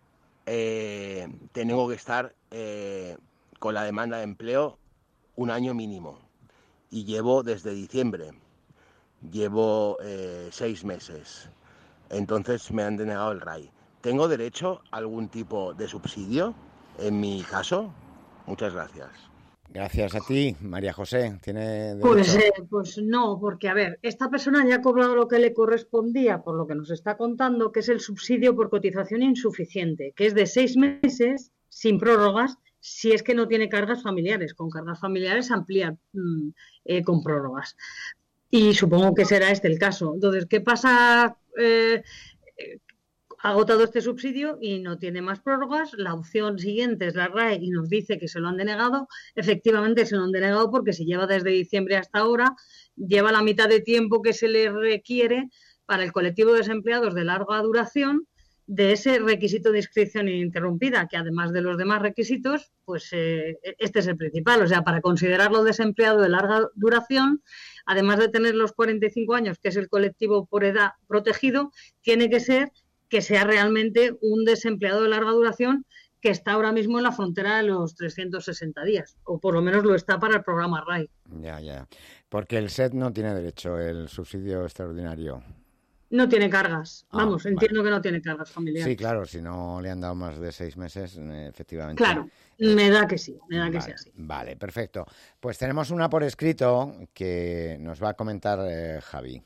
eh, tengo que estar eh, con la demanda de empleo un año mínimo. Y llevo desde diciembre, llevo eh, seis meses. Entonces me han denegado el R A I. ¿Tengo derecho a algún tipo de subsidio en mi caso? Muchas gracias. Gracias a ti, María José. ¿Tiene derecho? Pues, eh, pues no, porque a ver, esta persona ya ha cobrado lo que le correspondía, por lo que nos está contando, que es el subsidio por cotización insuficiente, que es de seis meses sin prórrogas, si es que no tiene cargas familiares. Con cargas familiares amplía mmm, eh, con prórrogas. Y supongo que será este el caso. Entonces, ¿qué pasa? Eh, eh, ha agotado este subsidio y no tiene más prórrogas. La opción siguiente es la R A E y nos dice que se lo han denegado. Efectivamente se lo han denegado porque si lleva desde diciembre hasta ahora, lleva la mitad de tiempo que se le requiere para el colectivo de desempleados de larga duración de ese requisito de inscripción ininterrumpida, que además de los demás requisitos, pues eh, este es el principal. O sea, para considerarlo desempleado de larga duración, además de tener los cuarenta y cinco años, que es el colectivo por edad protegido, tiene que ser que sea realmente un desempleado de larga duración que está ahora mismo en la frontera de los trescientos sesenta días, o por lo menos lo está para el programa R A I. Ya, ya. Porque el S E T no tiene derecho, el subsidio extraordinario. No tiene cargas. Ah, Vamos, entiendo vale. que no tiene cargas familiares. Sí, claro, si no le han dado más de seis meses, efectivamente. Claro, me da que sí, me da vale, que sea así. Vale, perfecto. Pues tenemos una por escrito que nos va a comentar eh, Javi.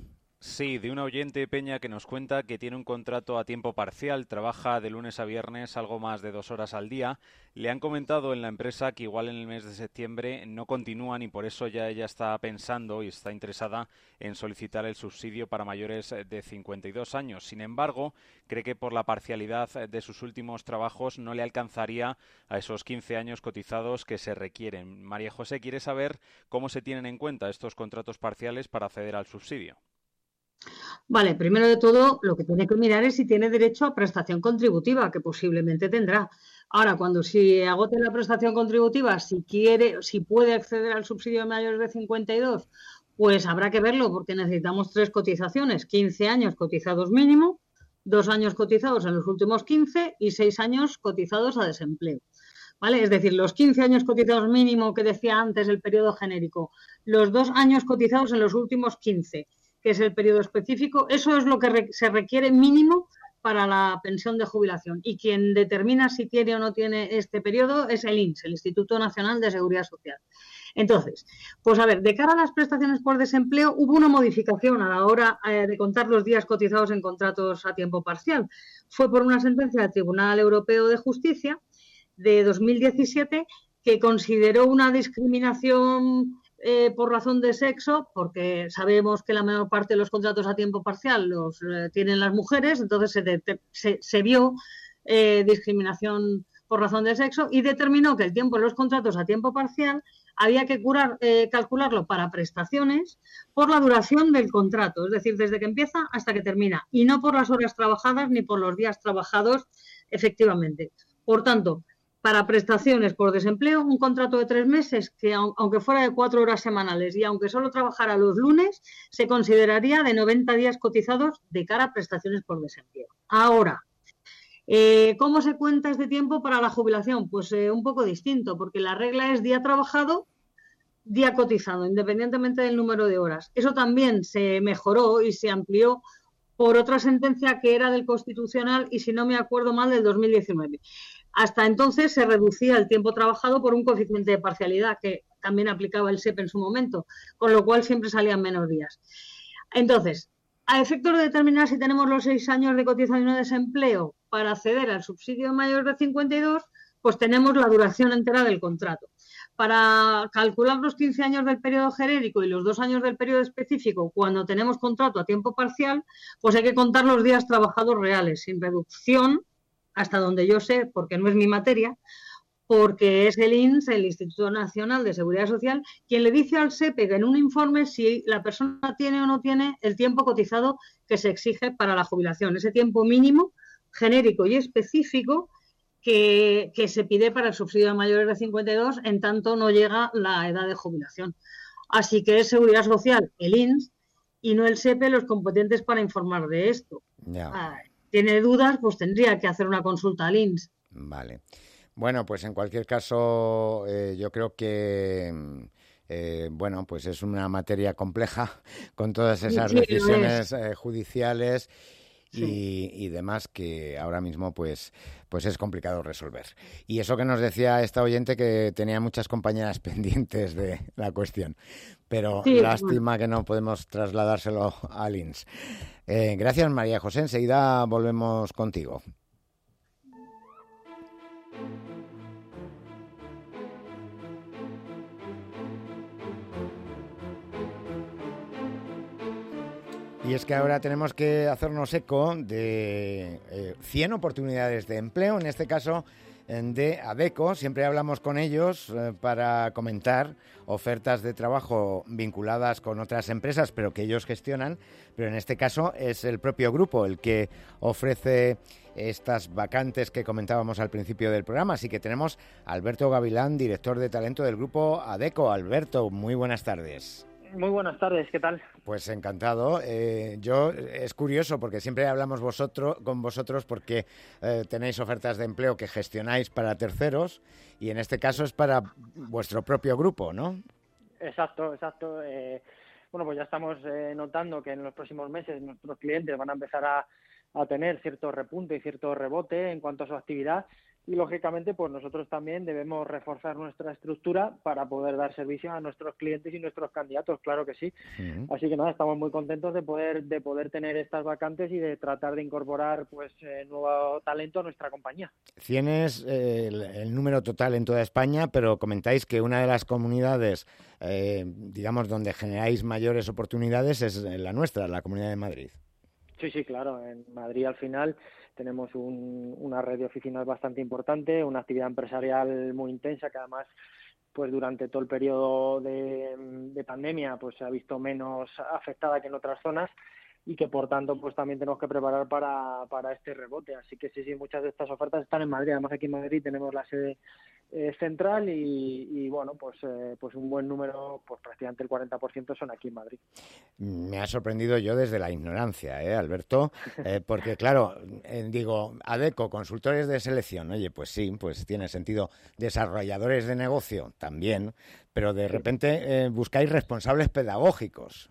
Sí, de una oyente, Peña, que nos cuenta que tiene un contrato a tiempo parcial, trabaja de lunes a viernes algo más de dos horas al día. Le han comentado en la empresa que igual en el mes de septiembre no continúan y por eso ya ella está pensando y está interesada en solicitar el subsidio para mayores de cincuenta y dos años. Sin embargo, cree que por la parcialidad de sus últimos trabajos no le alcanzaría a esos quince años cotizados que se requieren. María José quiere saber cómo se tienen en cuenta estos contratos parciales para acceder al subsidio. Vale, primero de todo, lo que tiene que mirar es si tiene derecho a prestación contributiva, que posiblemente tendrá. Ahora, cuando si agote la prestación contributiva, si quiere, si puede acceder al subsidio de mayores de cincuenta y dos, pues habrá que verlo, porque necesitamos tres cotizaciones, quince años cotizados mínimo, dos años cotizados en los últimos quince y seis años cotizados a desempleo. ¿Vale? Es decir, los quince años cotizados mínimo que decía antes el periodo genérico, los dos años cotizados en los últimos quince, que es el periodo específico, eso es lo que re- se requiere mínimo para la pensión de jubilación. Y quien determina si tiene o no tiene este periodo es el I N S, el Instituto Nacional de Seguridad Social. Entonces, pues a ver, de cara a las prestaciones por desempleo, hubo una modificación a la hora eh, de contar los días cotizados en contratos a tiempo parcial. Fue por una sentencia del Tribunal Europeo de Justicia de dos mil diecisiete que consideró una discriminación Eh, por razón de sexo, porque sabemos que la mayor parte de los contratos a tiempo parcial los eh, tienen las mujeres, entonces se, de, se, se vio eh, discriminación por razón de sexo y determinó que el tiempo de los contratos a tiempo parcial había que curar, eh, calcularlo para prestaciones por la duración del contrato, es decir, desde que empieza hasta que termina, y no por las horas trabajadas ni por los días trabajados efectivamente. Por tanto, para prestaciones por desempleo, un contrato de tres meses que, aunque fuera de cuatro horas semanales y aunque solo trabajara los lunes, se consideraría de noventa días cotizados de cara a prestaciones por desempleo. Ahora, eh, ¿cómo se cuenta este tiempo para la jubilación? Pues eh, un poco distinto, porque la regla es día trabajado, día cotizado, independientemente del número de horas. Eso también se mejoró y se amplió por otra sentencia que era del Constitucional y, si no me acuerdo mal, del dos mil diecinueve. Hasta entonces se reducía el tiempo trabajado por un coeficiente de parcialidad que también aplicaba el S E P en su momento, con lo cual siempre salían menos días. Entonces, a efectos de determinar si tenemos los seis años de cotización de desempleo para acceder al subsidio de mayor de cincuenta y dos, pues tenemos la duración entera del contrato. Para calcular los quince años del periodo genérico y los dos años del periodo específico, cuando tenemos contrato a tiempo parcial, pues hay que contar los días trabajados reales, sin reducción, hasta donde yo sé, porque no es mi materia, porque es el I N S, el Instituto Nacional de Seguridad Social, quien le dice al S E P E en un informe si la persona tiene o no tiene el tiempo cotizado que se exige para la jubilación, ese tiempo mínimo, genérico y específico que, que se pide para el subsidio de mayores de cincuenta y dos en tanto no llega la edad de jubilación. Así que es Seguridad Social, el I N S, y no el S E P E los competentes para informar de esto. Ya. Ah, tiene dudas, pues tendría que hacer una consulta al I N S. Vale. Bueno, pues en cualquier caso, eh, yo creo que, eh, bueno, pues es una materia compleja con todas esas Sí, decisiones eh, judiciales y, Sí. y demás que ahora mismo, pues, pues es complicado resolver. Y eso que nos decía esta oyente que tenía muchas compañeras pendientes de la cuestión, pero Sí, lástima que no podemos trasladárselo al I N S. Eh, gracias, María José. Enseguida volvemos contigo. Y es que ahora tenemos que hacernos eco de eh, cien oportunidades de empleo, en este caso de ADECO. Siempre hablamos con ellos eh, para comentar ofertas de trabajo vinculadas con otras empresas, pero que ellos gestionan. Pero en este caso es el propio grupo el que ofrece estas vacantes que comentábamos al principio del programa. Así que tenemos a Alberto Gavilán, director de talento del grupo ADECO. Alberto, muy buenas tardes. Muy buenas tardes, ¿qué tal? Pues encantado. Eh, yo es curioso porque siempre hablamos vosotros con vosotros porque eh, tenéis ofertas de empleo que gestionáis para terceros y en este caso es para vuestro propio grupo, ¿no? Exacto, exacto. Eh, bueno, pues ya estamos eh, notando que en los próximos meses nuestros clientes van a empezar a, a tener cierto repunte y cierto rebote en cuanto a su actividad y lógicamente pues nosotros también debemos reforzar nuestra estructura para poder dar servicio a nuestros clientes y nuestros candidatos, claro que sí. Uh-huh. Así que nada, estamos muy contentos de poder de poder tener estas vacantes y de tratar de incorporar pues eh, nuevo talento a nuestra compañía. cien es eh, el, el número total en toda España, pero comentáis que una de las comunidades, eh, digamos, donde generáis mayores oportunidades es la nuestra, la Comunidad de Madrid. Sí, sí, claro. En Madrid al final tenemos un, una red de oficinas bastante importante, una actividad empresarial muy intensa que además pues durante todo el periodo de, de pandemia pues se ha visto menos afectada que en otras zonas y que por tanto pues también tenemos que preparar para, para este rebote. Así que sí, sí, muchas de estas ofertas están en Madrid. Además aquí en Madrid tenemos la sede eh, central y, y bueno, pues eh, pues un buen número, pues prácticamente el cuarenta por ciento son aquí en Madrid. Me ha sorprendido yo desde la ignorancia, ¿eh, Alberto? Eh, porque claro, eh, digo, Adecco, consultores de selección, oye, pues sí, pues tiene sentido. Desarrolladores de negocio, también, pero de repente eh, buscáis responsables pedagógicos.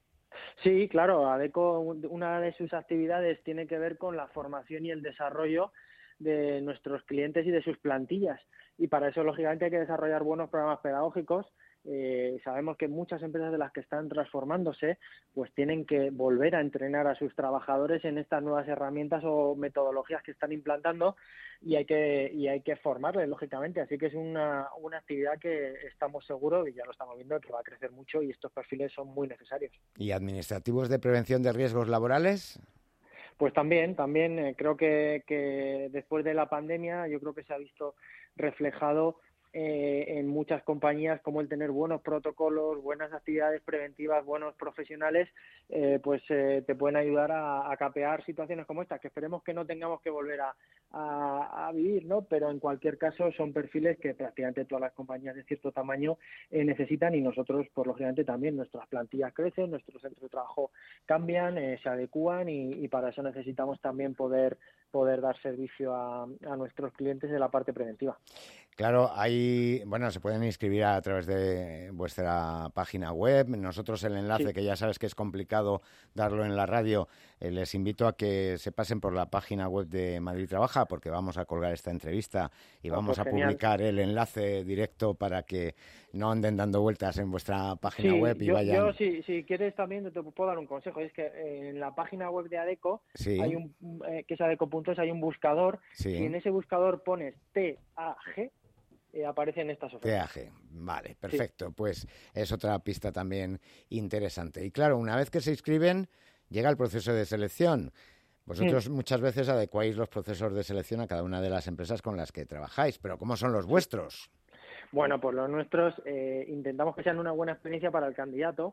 Sí, claro, Adecco, una de sus actividades tiene que ver con la formación y el desarrollo de nuestros clientes y de sus plantillas. Y para eso, lógicamente, hay que desarrollar buenos programas pedagógicos. Eh, sabemos que muchas empresas de las que están transformándose pues tienen que volver a entrenar a sus trabajadores en estas nuevas herramientas o metodologías que están implantando y hay que y hay que formarles, lógicamente. Así que es una, una actividad que estamos seguros, y ya lo estamos viendo, que va a crecer mucho y estos perfiles son muy necesarios. ¿Y administrativos de prevención de riesgos laborales? Pues también, también eh, creo que, que después de la pandemia yo creo que se ha visto reflejado Eh, en muchas compañías como el tener buenos protocolos, buenas actividades preventivas, buenos profesionales, eh, pues eh, te pueden ayudar a, a capear situaciones como esta, que esperemos que no tengamos que volver a, a, a vivir, ¿no? Pero en cualquier caso son perfiles que prácticamente todas las compañías de cierto tamaño eh, necesitan y nosotros, pues lógicamente también, nuestras plantillas crecen, nuestros centros de trabajo cambian, eh, se adecúan y, y para eso necesitamos también poder poder dar servicio a, a nuestros clientes de la parte preventiva. Claro, hay, bueno, se pueden inscribir a través de vuestra página web. Nosotros el enlace, sí, que ya sabes que es complicado darlo en la radio, eh, les invito a que se pasen por la página web de Madrid Trabaja, porque vamos a colgar esta entrevista y oh, vamos pues a genial. publicar el enlace directo para que no anden dando vueltas en vuestra página sí, web y yo, vayan. Yo, si, si quieres también te puedo dar un consejo, es que en la página web de Adecco, sí, hay un, eh, que es adecco punto es, hay un buscador, sí, y en ese buscador pones T A G, Eh, aparecen estas ofertas. T A G, vale, perfecto. Sí. Pues es otra pista también interesante. Y claro, una vez que se inscriben, llega el proceso de selección. Vosotros sí. muchas veces adecuáis los procesos de selección a cada una de las empresas con las que trabajáis, pero ¿cómo son los vuestros? Bueno, pues los nuestros eh, intentamos que sean una buena experiencia para el candidato.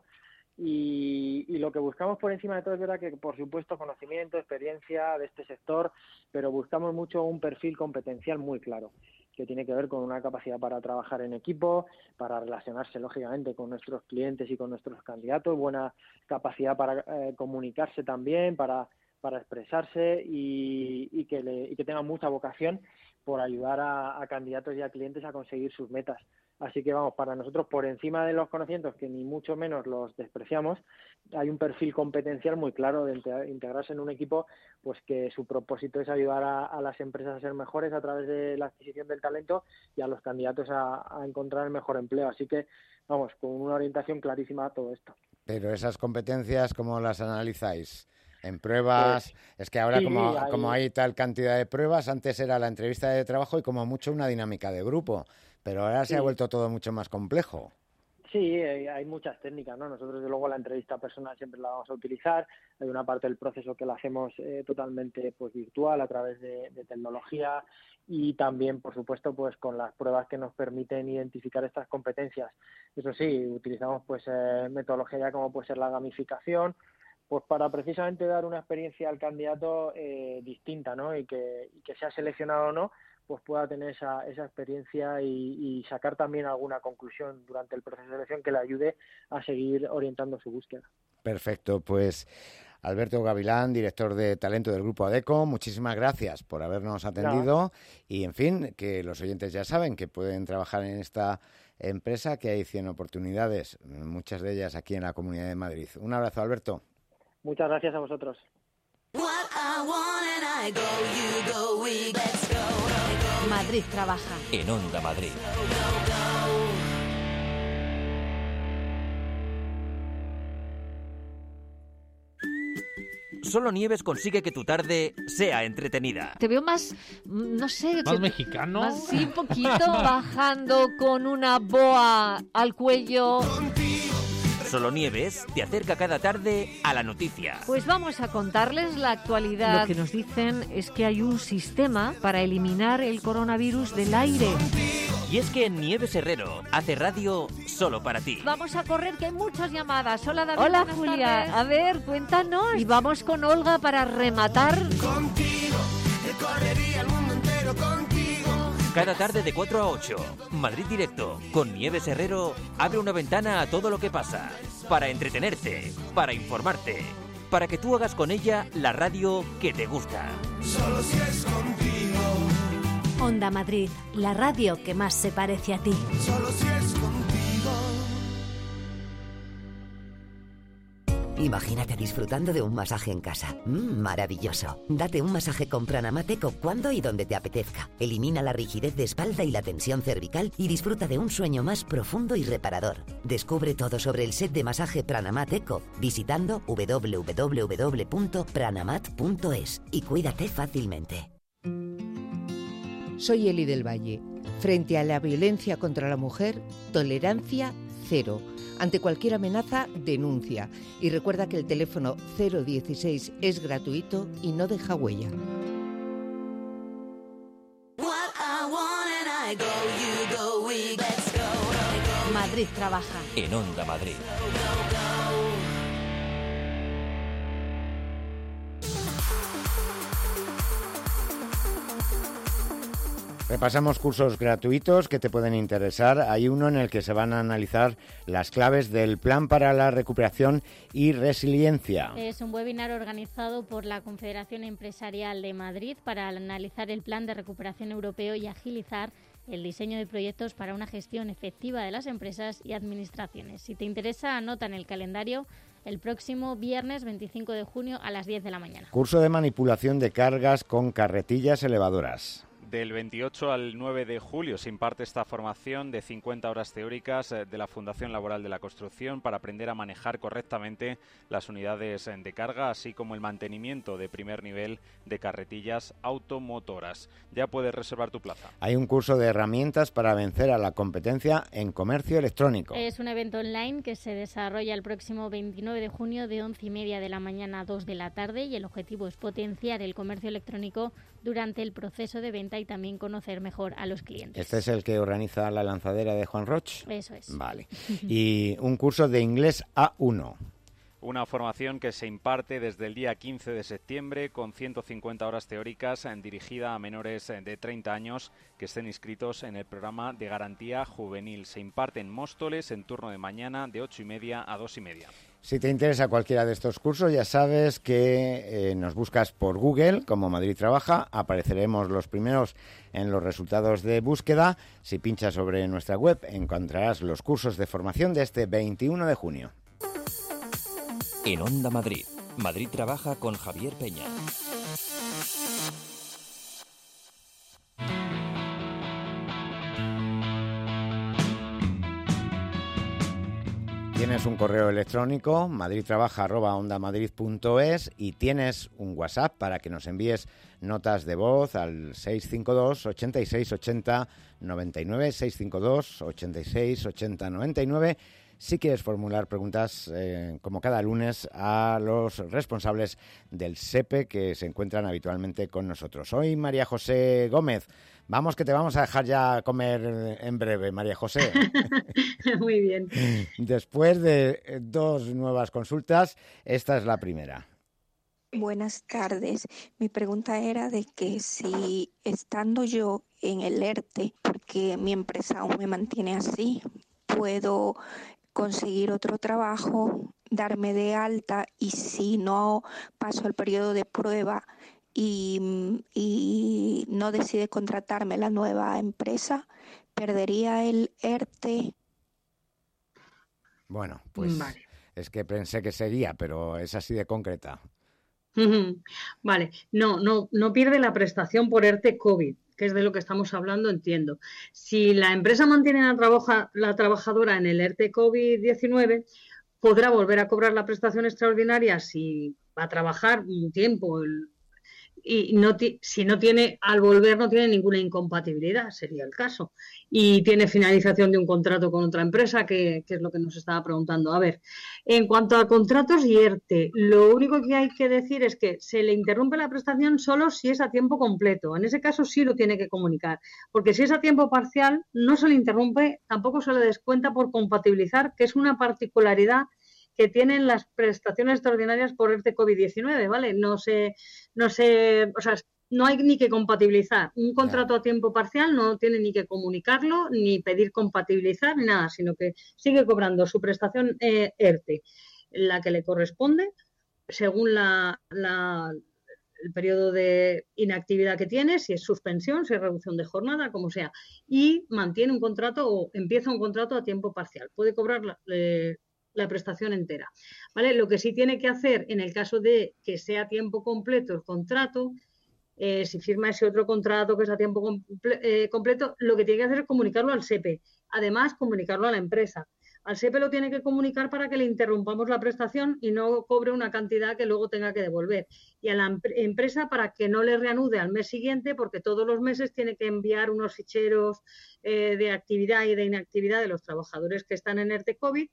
Y, y lo que buscamos por encima de todo es verdad que, por supuesto, conocimiento, experiencia de este sector, pero buscamos mucho un perfil competencial muy claro, que tiene que ver con una capacidad para trabajar en equipo, para relacionarse, lógicamente, con nuestros clientes y con nuestros candidatos, buena capacidad para eh, comunicarse también, para, para expresarse y, y, que le, y que tenga mucha vocación por ayudar a, a candidatos y a clientes a conseguir sus metas. Así que vamos, para nosotros, por encima de los conocimientos, que ni mucho menos los despreciamos, hay un perfil competencial muy claro de integrarse en un equipo, pues que su propósito es ayudar a, a las empresas a ser mejores a través de la adquisición del talento y a los candidatos a, a encontrar el mejor empleo. Así que, vamos, con una orientación clarísima a todo esto. Pero esas competencias, ¿cómo las analizáis? En pruebas, pues, es que ahora sí, como, hay... como hay tal cantidad de pruebas, antes era la entrevista de trabajo y como mucho una dinámica de grupo, pero ahora sí. se ha vuelto todo mucho más complejo. Sí, hay muchas técnicas, ¿no? Nosotros, desde luego, la entrevista personal siempre la vamos a utilizar. Hay una parte del proceso que la hacemos eh, totalmente pues virtual, a través de, de tecnología y también, por supuesto, pues con las pruebas que nos permiten identificar estas competencias. Eso sí, utilizamos pues eh, metodología ya como puede ser la gamificación, pues para precisamente dar una experiencia al candidato eh, distinta, ¿no? Y que, y que sea seleccionado o no, pues pueda tener esa, esa experiencia y, y sacar también alguna conclusión durante el proceso de selección que le ayude a seguir orientando su búsqueda. Perfecto, pues Alberto Gavilán, director de talento del Grupo Adecco, muchísimas gracias por habernos atendido. No. Y, en fin, que los oyentes ya saben que pueden trabajar en esta empresa, que hay cien oportunidades, muchas de ellas aquí en la Comunidad de Madrid. Un abrazo, Alberto. Muchas gracias a vosotros. Madrid trabaja. En Onda Madrid. Solo Nieves consigue que tu tarde sea entretenida. Te veo más, no sé... ¿Más que, mexicano? Más, sí, un poquito, bajando con una boa al cuello. Solo Nieves te acerca cada tarde a la noticia. Pues vamos a contarles la actualidad. Lo que nos dicen es que hay un sistema para eliminar el coronavirus del aire. Y es que Nieves Herrero hace radio solo para ti. Vamos a correr, que hay muchas llamadas. Hola, David. Hola, buenas Julia. tardes. A ver, cuéntanos. Y vamos con Olga para rematar. Contigo, recorrería el mundo entero contigo. Cada tarde de cuatro a ocho, Madrid Directo, con Nieves Herrero, abre una ventana a todo lo que pasa. Para entretenerte, para informarte, para que tú hagas con ella la radio que te gusta. Solo si es contigo. Onda Madrid, la radio que más se parece a ti. Solo si es contigo. Imagínate disfrutando de un masaje en casa. Mmm, maravilloso. Date un masaje con Pranamateco cuando y donde te apetezca. Elimina la rigidez de espalda y la tensión cervical y disfruta de un sueño más profundo y reparador. Descubre todo sobre el set de masaje Pranamateco visitando doble u doble u doble u punto pranamat punto es y cuídate fácilmente. Soy Eli del Valle. Frente a la violencia contra la mujer, tolerancia cero. Ante cualquier amenaza, denuncia. Y recuerda que el teléfono cero dieciséis es gratuito y no deja huella. Madrid trabaja. En Onda Madrid. Repasamos cursos gratuitos que te pueden interesar. Hay uno en el que se van a analizar las claves del Plan para la Recuperación y Resiliencia. Es un webinar organizado por la Confederación Empresarial de Madrid para analizar el Plan de Recuperación Europeo y agilizar el diseño de proyectos para una gestión efectiva de las empresas y administraciones. Si te interesa, anota en el calendario el próximo viernes veinticinco de junio a las diez de la mañana. Curso de manipulación de cargas con carretillas elevadoras. Del veintiocho al nueve de julio se imparte esta formación de cincuenta horas teóricas de la Fundación Laboral de la Construcción para aprender a manejar correctamente las unidades de carga, así como el mantenimiento de primer nivel de carretillas automotoras. Ya puedes reservar tu plaza. Hay un curso de herramientas para vencer a la competencia en comercio electrónico. Es un evento online que se desarrolla el próximo veintinueve de junio de once y media de la mañana a dos de la tarde y el objetivo es potenciar el comercio electrónico durante el proceso de venta y también conocer mejor a los clientes. ¿Este es el que organiza la lanzadera de Juan Roch? Eso es. Vale. Y un curso de inglés A uno. Una formación que se imparte desde el día quince de septiembre con ciento cincuenta horas teóricas dirigida a menores de treinta años que estén inscritos en el programa de garantía juvenil. Se imparte en Móstoles en turno de mañana de ocho y media a dos y media. Si te interesa cualquiera de estos cursos, ya sabes que eh, nos buscas por Google como Madrid Trabaja. Apareceremos los primeros en los resultados de búsqueda. Si pinchas sobre nuestra web, encontrarás los cursos de formación de este veintiuno de junio. En Onda Madrid, Madrid Trabaja con Javier Peña. Tienes un correo electrónico, madridtrabaja arroba ondamadrid punto es, y tienes un WhatsApp para que nos envíes notas de voz al seis cinco dos, ochenta y seis, ochenta, noventa y nueve, seis cinco dos, ochenta y seis, ochenta, noventa y nueve. Si quieres formular preguntas, eh, como cada lunes, a los responsables del SEPE que se encuentran habitualmente con nosotros. Hoy María José Gómez. Vamos, que te vamos a dejar ya comer en breve, María José. Muy bien. Después de dos nuevas consultas, esta es la primera. Buenas tardes. Mi pregunta era de que si estando yo en el ERTE, porque mi empresa aún me mantiene así, puedo conseguir otro trabajo, darme de alta, y si no paso el periodo de prueba y, y no decide contratarme la nueva empresa, ¿perdería el ERTE? Bueno, pues vale. Es que pensé que sería, pero es así de concreta. Vale, no, no, no pierde la prestación por ERTE COVID. que es de lo que estamos hablando, entiendo. Si la empresa mantiene a la, trabaja, la trabajadora en el ERTE COVID diecinueve, podrá volver a cobrar la prestación extraordinaria si va a trabajar un tiempo el, y no si no tiene, al volver no tiene ninguna incompatibilidad, sería el caso, y tiene finalización de un contrato con otra empresa, que, que es lo que nos estaba preguntando. A ver, en cuanto a contratos y ERTE, lo único que hay que decir es que se le interrumpe la prestación solo si es a tiempo completo. En ese caso sí lo tiene que comunicar, porque si es a tiempo parcial no se le interrumpe, tampoco se le descuenta por compatibilizar, que es una particularidad que tienen las prestaciones extraordinarias por ERTE COVID diecinueve, ¿vale? No se, no se, o sea, no hay ni que compatibilizar. Un contrato a tiempo parcial no tiene ni que comunicarlo, ni pedir compatibilizar, ni nada, sino que sigue cobrando su prestación eh, ERTE, la que le corresponde, según la, la, el periodo de inactividad que tiene, si es suspensión, si es reducción de jornada, como sea, y mantiene un contrato o empieza un contrato a tiempo parcial. Puede cobrar la, eh, la prestación entera, ¿vale? Lo que sí tiene que hacer en el caso de que sea a tiempo completo el contrato, eh, si firma ese otro contrato que es a tiempo comple eh, completo, lo que tiene que hacer es comunicarlo al SEPE, además comunicarlo a la empresa. Al SEPE lo tiene que comunicar para que le interrumpamos la prestación y no cobre una cantidad que luego tenga que devolver. Y a la em empresa para que no le reanude al mes siguiente, porque todos los meses tiene que enviar unos ficheros eh, de actividad y de inactividad de los trabajadores que están en ERTE COVID.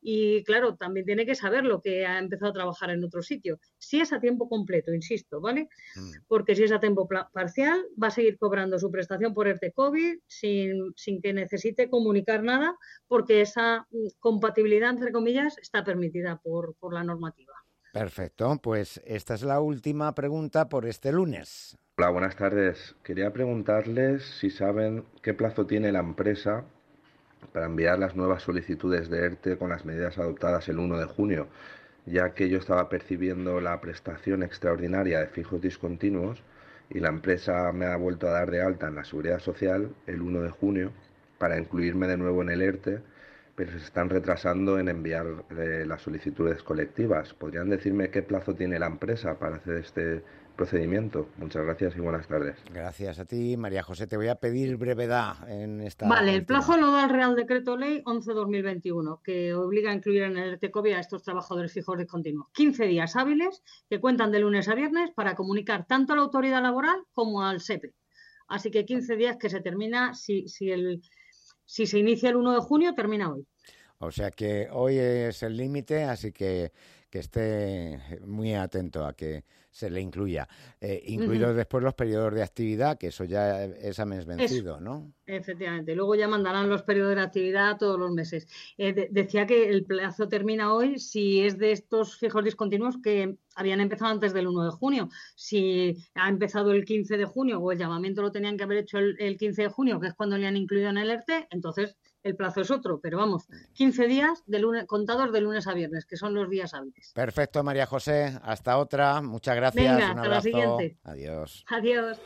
Y claro, también tiene que saber lo que ha empezado a trabajar en otro sitio. Si es a tiempo completo, insisto, ¿vale? Mm. Porque si es a tiempo parcial, va a seguir cobrando su prestación por ERTE COVID sin, sin que necesite comunicar nada, porque esa compatibilidad, entre comillas, está permitida por, por la normativa. Perfecto, pues esta es la última pregunta por este lunes. Hola, buenas tardes. Quería preguntarles si saben qué plazo tiene la empresa para enviar las nuevas solicitudes de ERTE con las medidas adoptadas el uno de junio, ya que yo estaba percibiendo la prestación extraordinaria de fijos discontinuos y la empresa me ha vuelto a dar de alta en la Seguridad Social el uno de junio para incluirme de nuevo en el ERTE, pero se están retrasando en enviar eh, las solicitudes colectivas. ¿Podrían decirme qué plazo tiene la empresa para hacer este procedimiento? Muchas gracias y buenas tardes. Gracias a ti, María José. Te voy a pedir brevedad en esta... Vale, el última. plazo lo da el Real Decreto Ley once barra dos mil veintiuno, que obliga a incluir en el ERTE COVID a estos trabajadores fijos discontinuos. quince días hábiles que cuentan de lunes a viernes para comunicar tanto a la autoridad laboral como al SEPE. Así que quince días que se termina, si, si, el, si se inicia el uno de junio, termina hoy. O sea que hoy es el límite, así que que esté muy atento a que se le incluya. Eh, incluidos uh-huh. después los periodos de actividad, que eso ya es a mes vencido, eso, ¿no? Efectivamente. Luego ya mandarán los periodos de actividad todos los meses. Eh, de, decía que el plazo termina hoy si es de estos fijos discontinuos que habían empezado antes del uno de junio. Si ha empezado el quince de junio o el llamamiento lo tenían que haber hecho el, el quince de junio, que es cuando le han incluido en el ERTE, entonces el plazo es otro, pero vamos, quince días de lunes, contados de lunes a viernes, que son los días hábiles. Perfecto, María José. Hasta otra. Muchas gracias. Venga, un hasta abrazo. la siguiente. Adiós. Adiós.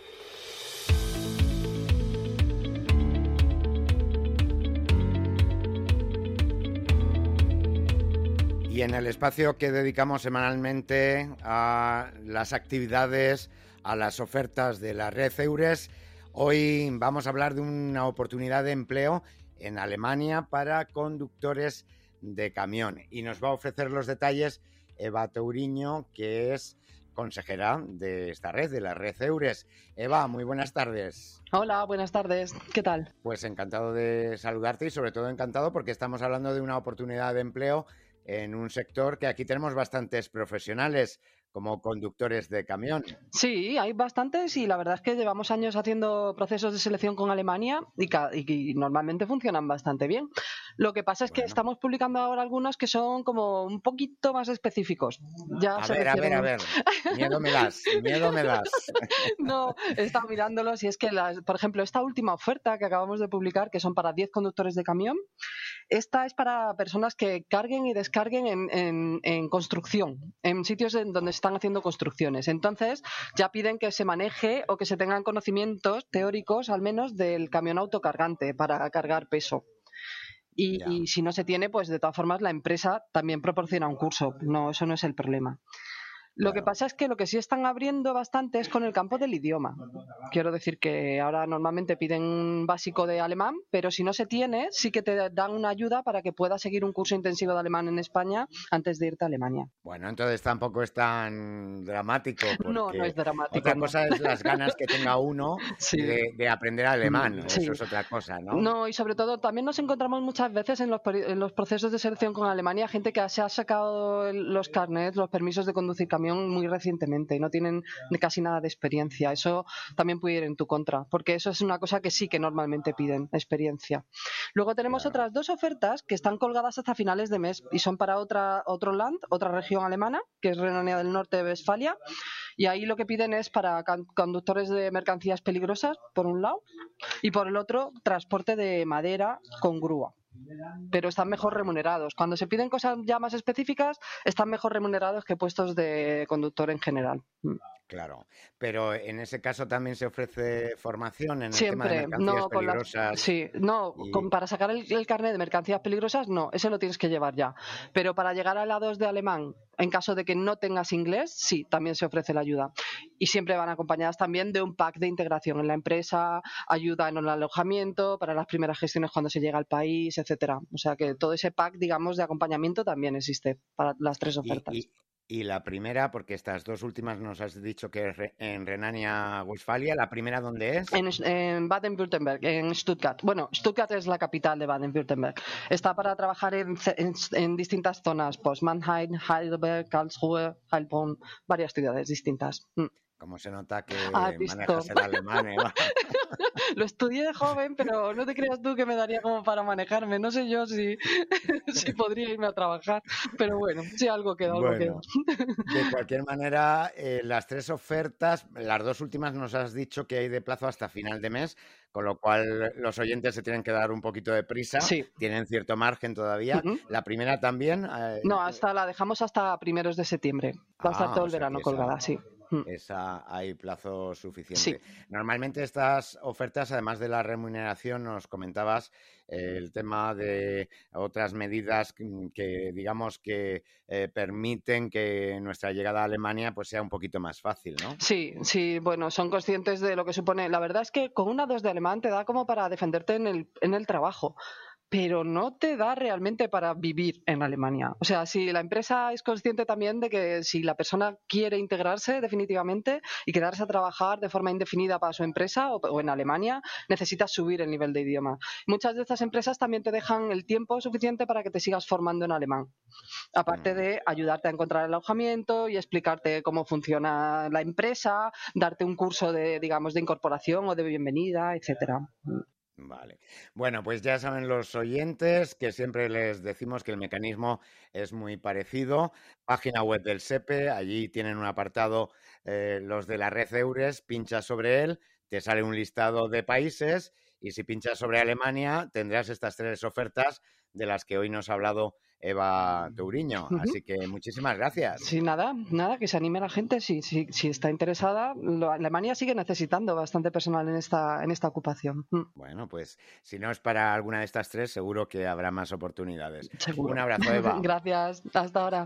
Y en el espacio que dedicamos semanalmente a las actividades, a las ofertas de la red EURES, hoy vamos a hablar de una oportunidad de empleo en Alemania para conductores de camión. Y nos va a ofrecer los detalles Eva Touriño, que es consejera de esta red, de la red EURES. Eva, muy buenas tardes. Hola, buenas tardes. ¿Qué tal? Pues encantado de saludarte y sobre todo encantado porque estamos hablando de una oportunidad de empleo en un sector que aquí tenemos bastantes profesionales como conductores de camión. Sí, hay bastantes y la verdad es que llevamos años haciendo procesos de selección con Alemania y, y, y normalmente funcionan bastante bien. Lo que pasa es bueno. que estamos publicando ahora algunos que son como un poquito más específicos. Ya a se ver, refieren... a ver, a ver. Miedo me das, miedo me das. No, he estado mirándolos y es que, las, por ejemplo, esta última oferta que acabamos de publicar, que son para diez conductores de camión, esta es para personas que carguen y descarguen en, en, en construcción, en sitios en donde están haciendo construcciones. Entonces, ya piden que se maneje o que se tengan conocimientos teóricos, al menos, del camión autocargante para cargar peso. Y, y si no se tiene, pues de todas formas la empresa también proporciona un curso. No, eso no es el problema. Lo Claro. que pasa es que lo que sí están abriendo bastante es con el campo del idioma. Quiero decir que ahora normalmente piden un básico de alemán, pero si no se tiene, sí que te dan una ayuda para que puedas seguir un curso intensivo de alemán en España antes de irte a Alemania. Bueno, entonces tampoco es tan dramático, No, porque no es dramático. otra no. cosa es las ganas que tenga uno Sí. de, de aprender alemán. Sí. Eso es otra cosa, ¿no? No, y sobre todo también nos encontramos muchas veces en los, peri- en los procesos de selección con Alemania gente que se ha sacado el- los carnets, los permisos de conducir camión muy recientemente y no tienen de casi nada de experiencia. Eso también puede ir en tu contra, porque eso es una cosa que sí que normalmente piden, experiencia. Luego tenemos otras dos ofertas que están colgadas hasta finales de mes y son para otra otro land, otra región alemana, que es Renania del Norte de Westfalia, y ahí lo que piden es para can- conductores de mercancías peligrosas, por un lado, y por el otro, transporte de madera con grúa. Pero están mejor remunerados. Cuando se piden cosas ya más específicas, están mejor remunerados que puestos de conductor en general. Mm. Claro, pero en ese caso también se ofrece formación en el tema de Siempre, mercancías no con las, peligrosas. sí, no, y- con- para sacar el, el carnet de mercancías peligrosas, no, ese lo tienes que llevar ya. Pero para llegar a la dos de alemán, en caso de que no tengas inglés, sí, también se ofrece la ayuda. Y siempre van acompañadas también de un pack de integración en la empresa, ayuda en el alojamiento, para las primeras gestiones cuando se llega al país, etcétera. O sea que todo ese pack, digamos, de acompañamiento también existe para las tres y, ofertas. y- y la primera, porque estas dos últimas nos has dicho que es re- en Renania-Westfalia, ¿la primera dónde es? En, en Baden-Württemberg, en Stuttgart. Bueno, Stuttgart es la capital de Baden-Württemberg. Está para trabajar en, en- en distintas zonas, pues Mannheim, Heidelberg, Karlsruhe, Heilbronn, varias ciudades distintas. Mm. Como se nota que Ah, he visto. manejas el alemán, ¿eh? Lo estudié de joven, pero no te creas tú que me daría como para manejarme. No sé yo si, si podría irme a trabajar, pero bueno, sí, algo queda, algo Bueno, queda. de cualquier manera, eh, las tres ofertas, las dos últimas nos has dicho que hay de plazo hasta final de mes, con lo cual los oyentes se tienen que dar un poquito de prisa, Sí. tienen cierto margen todavía. Ujú. La primera también. eh, No, hasta la dejamos hasta primeros de septiembre. Va a estar Ah, todo o el sea verano que esa- colgada, sí. Mm. Esa hay plazo suficiente. Sí. Normalmente estas ofertas, además de la remuneración, nos comentabas eh, el tema de otras medidas que, que, digamos que eh, permiten que nuestra llegada a Alemania pues sea un poquito más fácil, ¿no? Sí, sí, bueno, son conscientes de lo que supone. La verdad es que con una dos de alemán te da como para defenderte en el, en el trabajo, pero no te da realmente para vivir en Alemania. O sea, si la empresa es consciente también de que si la persona quiere integrarse definitivamente y quedarse a trabajar de forma indefinida para su empresa o, o en Alemania, necesitas subir el nivel de idioma. Muchas de estas empresas también te dejan el tiempo suficiente para que te sigas formando en alemán. Aparte de ayudarte a encontrar el alojamiento y explicarte cómo funciona la empresa, darte un curso de, digamos, de incorporación o de bienvenida, etcétera. Vale. Bueno, pues ya saben los oyentes que siempre les decimos que el mecanismo es muy parecido. Página web del SEPE, allí tienen un apartado, eh, los de la red EURES, pinchas sobre él, te sale un listado de países y si pinchas sobre Alemania tendrás estas tres ofertas de las que hoy nos ha hablado Eva Touriño. Ujú. Así que muchísimas gracias. Sí, nada, nada, que se anime la gente si, si, si está interesada. Lo- Alemania sigue necesitando bastante personal en esta, en esta ocupación. Mm. Bueno, pues si no es para alguna de estas tres, seguro que habrá más oportunidades. Seguro. Un abrazo, Eva. Gracias, hasta ahora.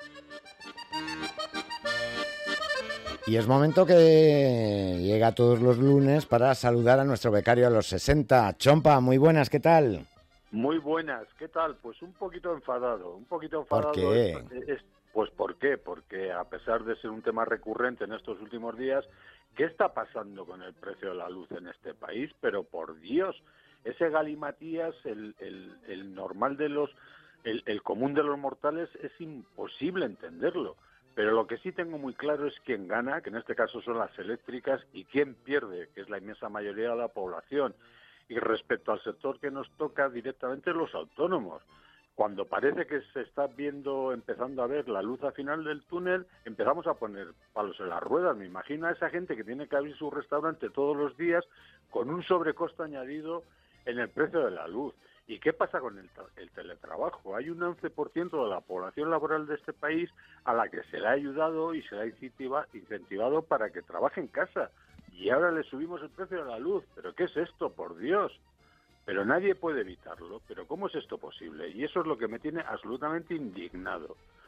Y es momento que llega todos los lunes para saludar a nuestro becario a los sesenta. Chompa, muy buenas, ¿qué tal? Muy buenas, ¿qué tal? Pues un poquito enfadado, un poquito enfadado. ¿Por qué? Es- es- pues ¿por qué? Porque a pesar de ser un tema recurrente en estos últimos días, ¿qué está pasando con el precio de la luz en este país? Pero por Dios, ese galimatías, el, el, el normal de los, el, el común de los mortales, es imposible entenderlo. Pero lo que sí tengo muy claro es quién gana, que en este caso son las eléctricas, y quién pierde, que es la inmensa mayoría de la población. Y respecto al sector que nos toca directamente, los autónomos. Cuando parece que se está viendo, empezando a ver la luz al final del túnel, empezamos a poner palos en las ruedas. Me imagino a esa gente que tiene que abrir su restaurante todos los días con un sobrecosto añadido en el precio de la luz. ¿Y qué pasa con el, tra- el teletrabajo? Hay un once por ciento de la población laboral de este país a la que se le ha ayudado y se le ha incentiva- incentivado para que trabaje en casa. Y ahora le subimos el precio de la luz. ¿Pero qué es esto, por Dios? Pero nadie puede evitarlo. ¿Pero cómo es esto posible? Y eso es lo que me tiene absolutamente indignado.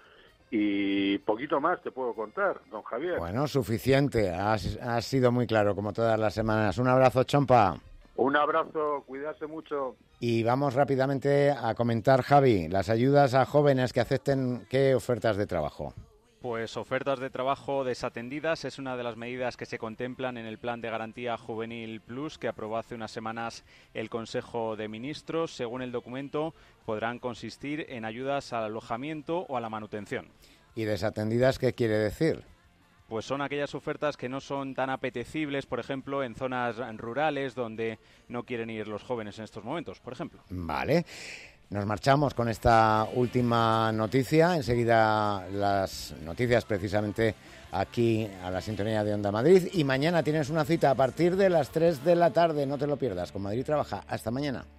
Y poquito más te puedo contar, don Javier. Bueno, suficiente. Has, has sido muy claro, como todas las semanas. Un abrazo, Chompa. Un abrazo, cuidarse mucho. Y vamos rápidamente a comentar, Javi, las ayudas a jóvenes que acepten qué ofertas de trabajo. Pues ofertas de trabajo desatendidas es una de las medidas que se contemplan en el Plan de Garantía Juvenil Plus que aprobó hace unas semanas el Consejo de Ministros. Según el documento, podrán consistir en ayudas al alojamiento o a la manutención. ¿Y desatendidas qué quiere decir? Pues son aquellas ofertas que no son tan apetecibles, por ejemplo, en zonas rurales donde no quieren ir los jóvenes en estos momentos, por ejemplo. Vale. Nos marchamos con esta última noticia. Enseguida las noticias precisamente aquí a la sintonía de Onda Madrid. Y mañana tienes una cita a partir de las tres de la tarde. No te lo pierdas. Con Madrid Trabaja. Hasta mañana.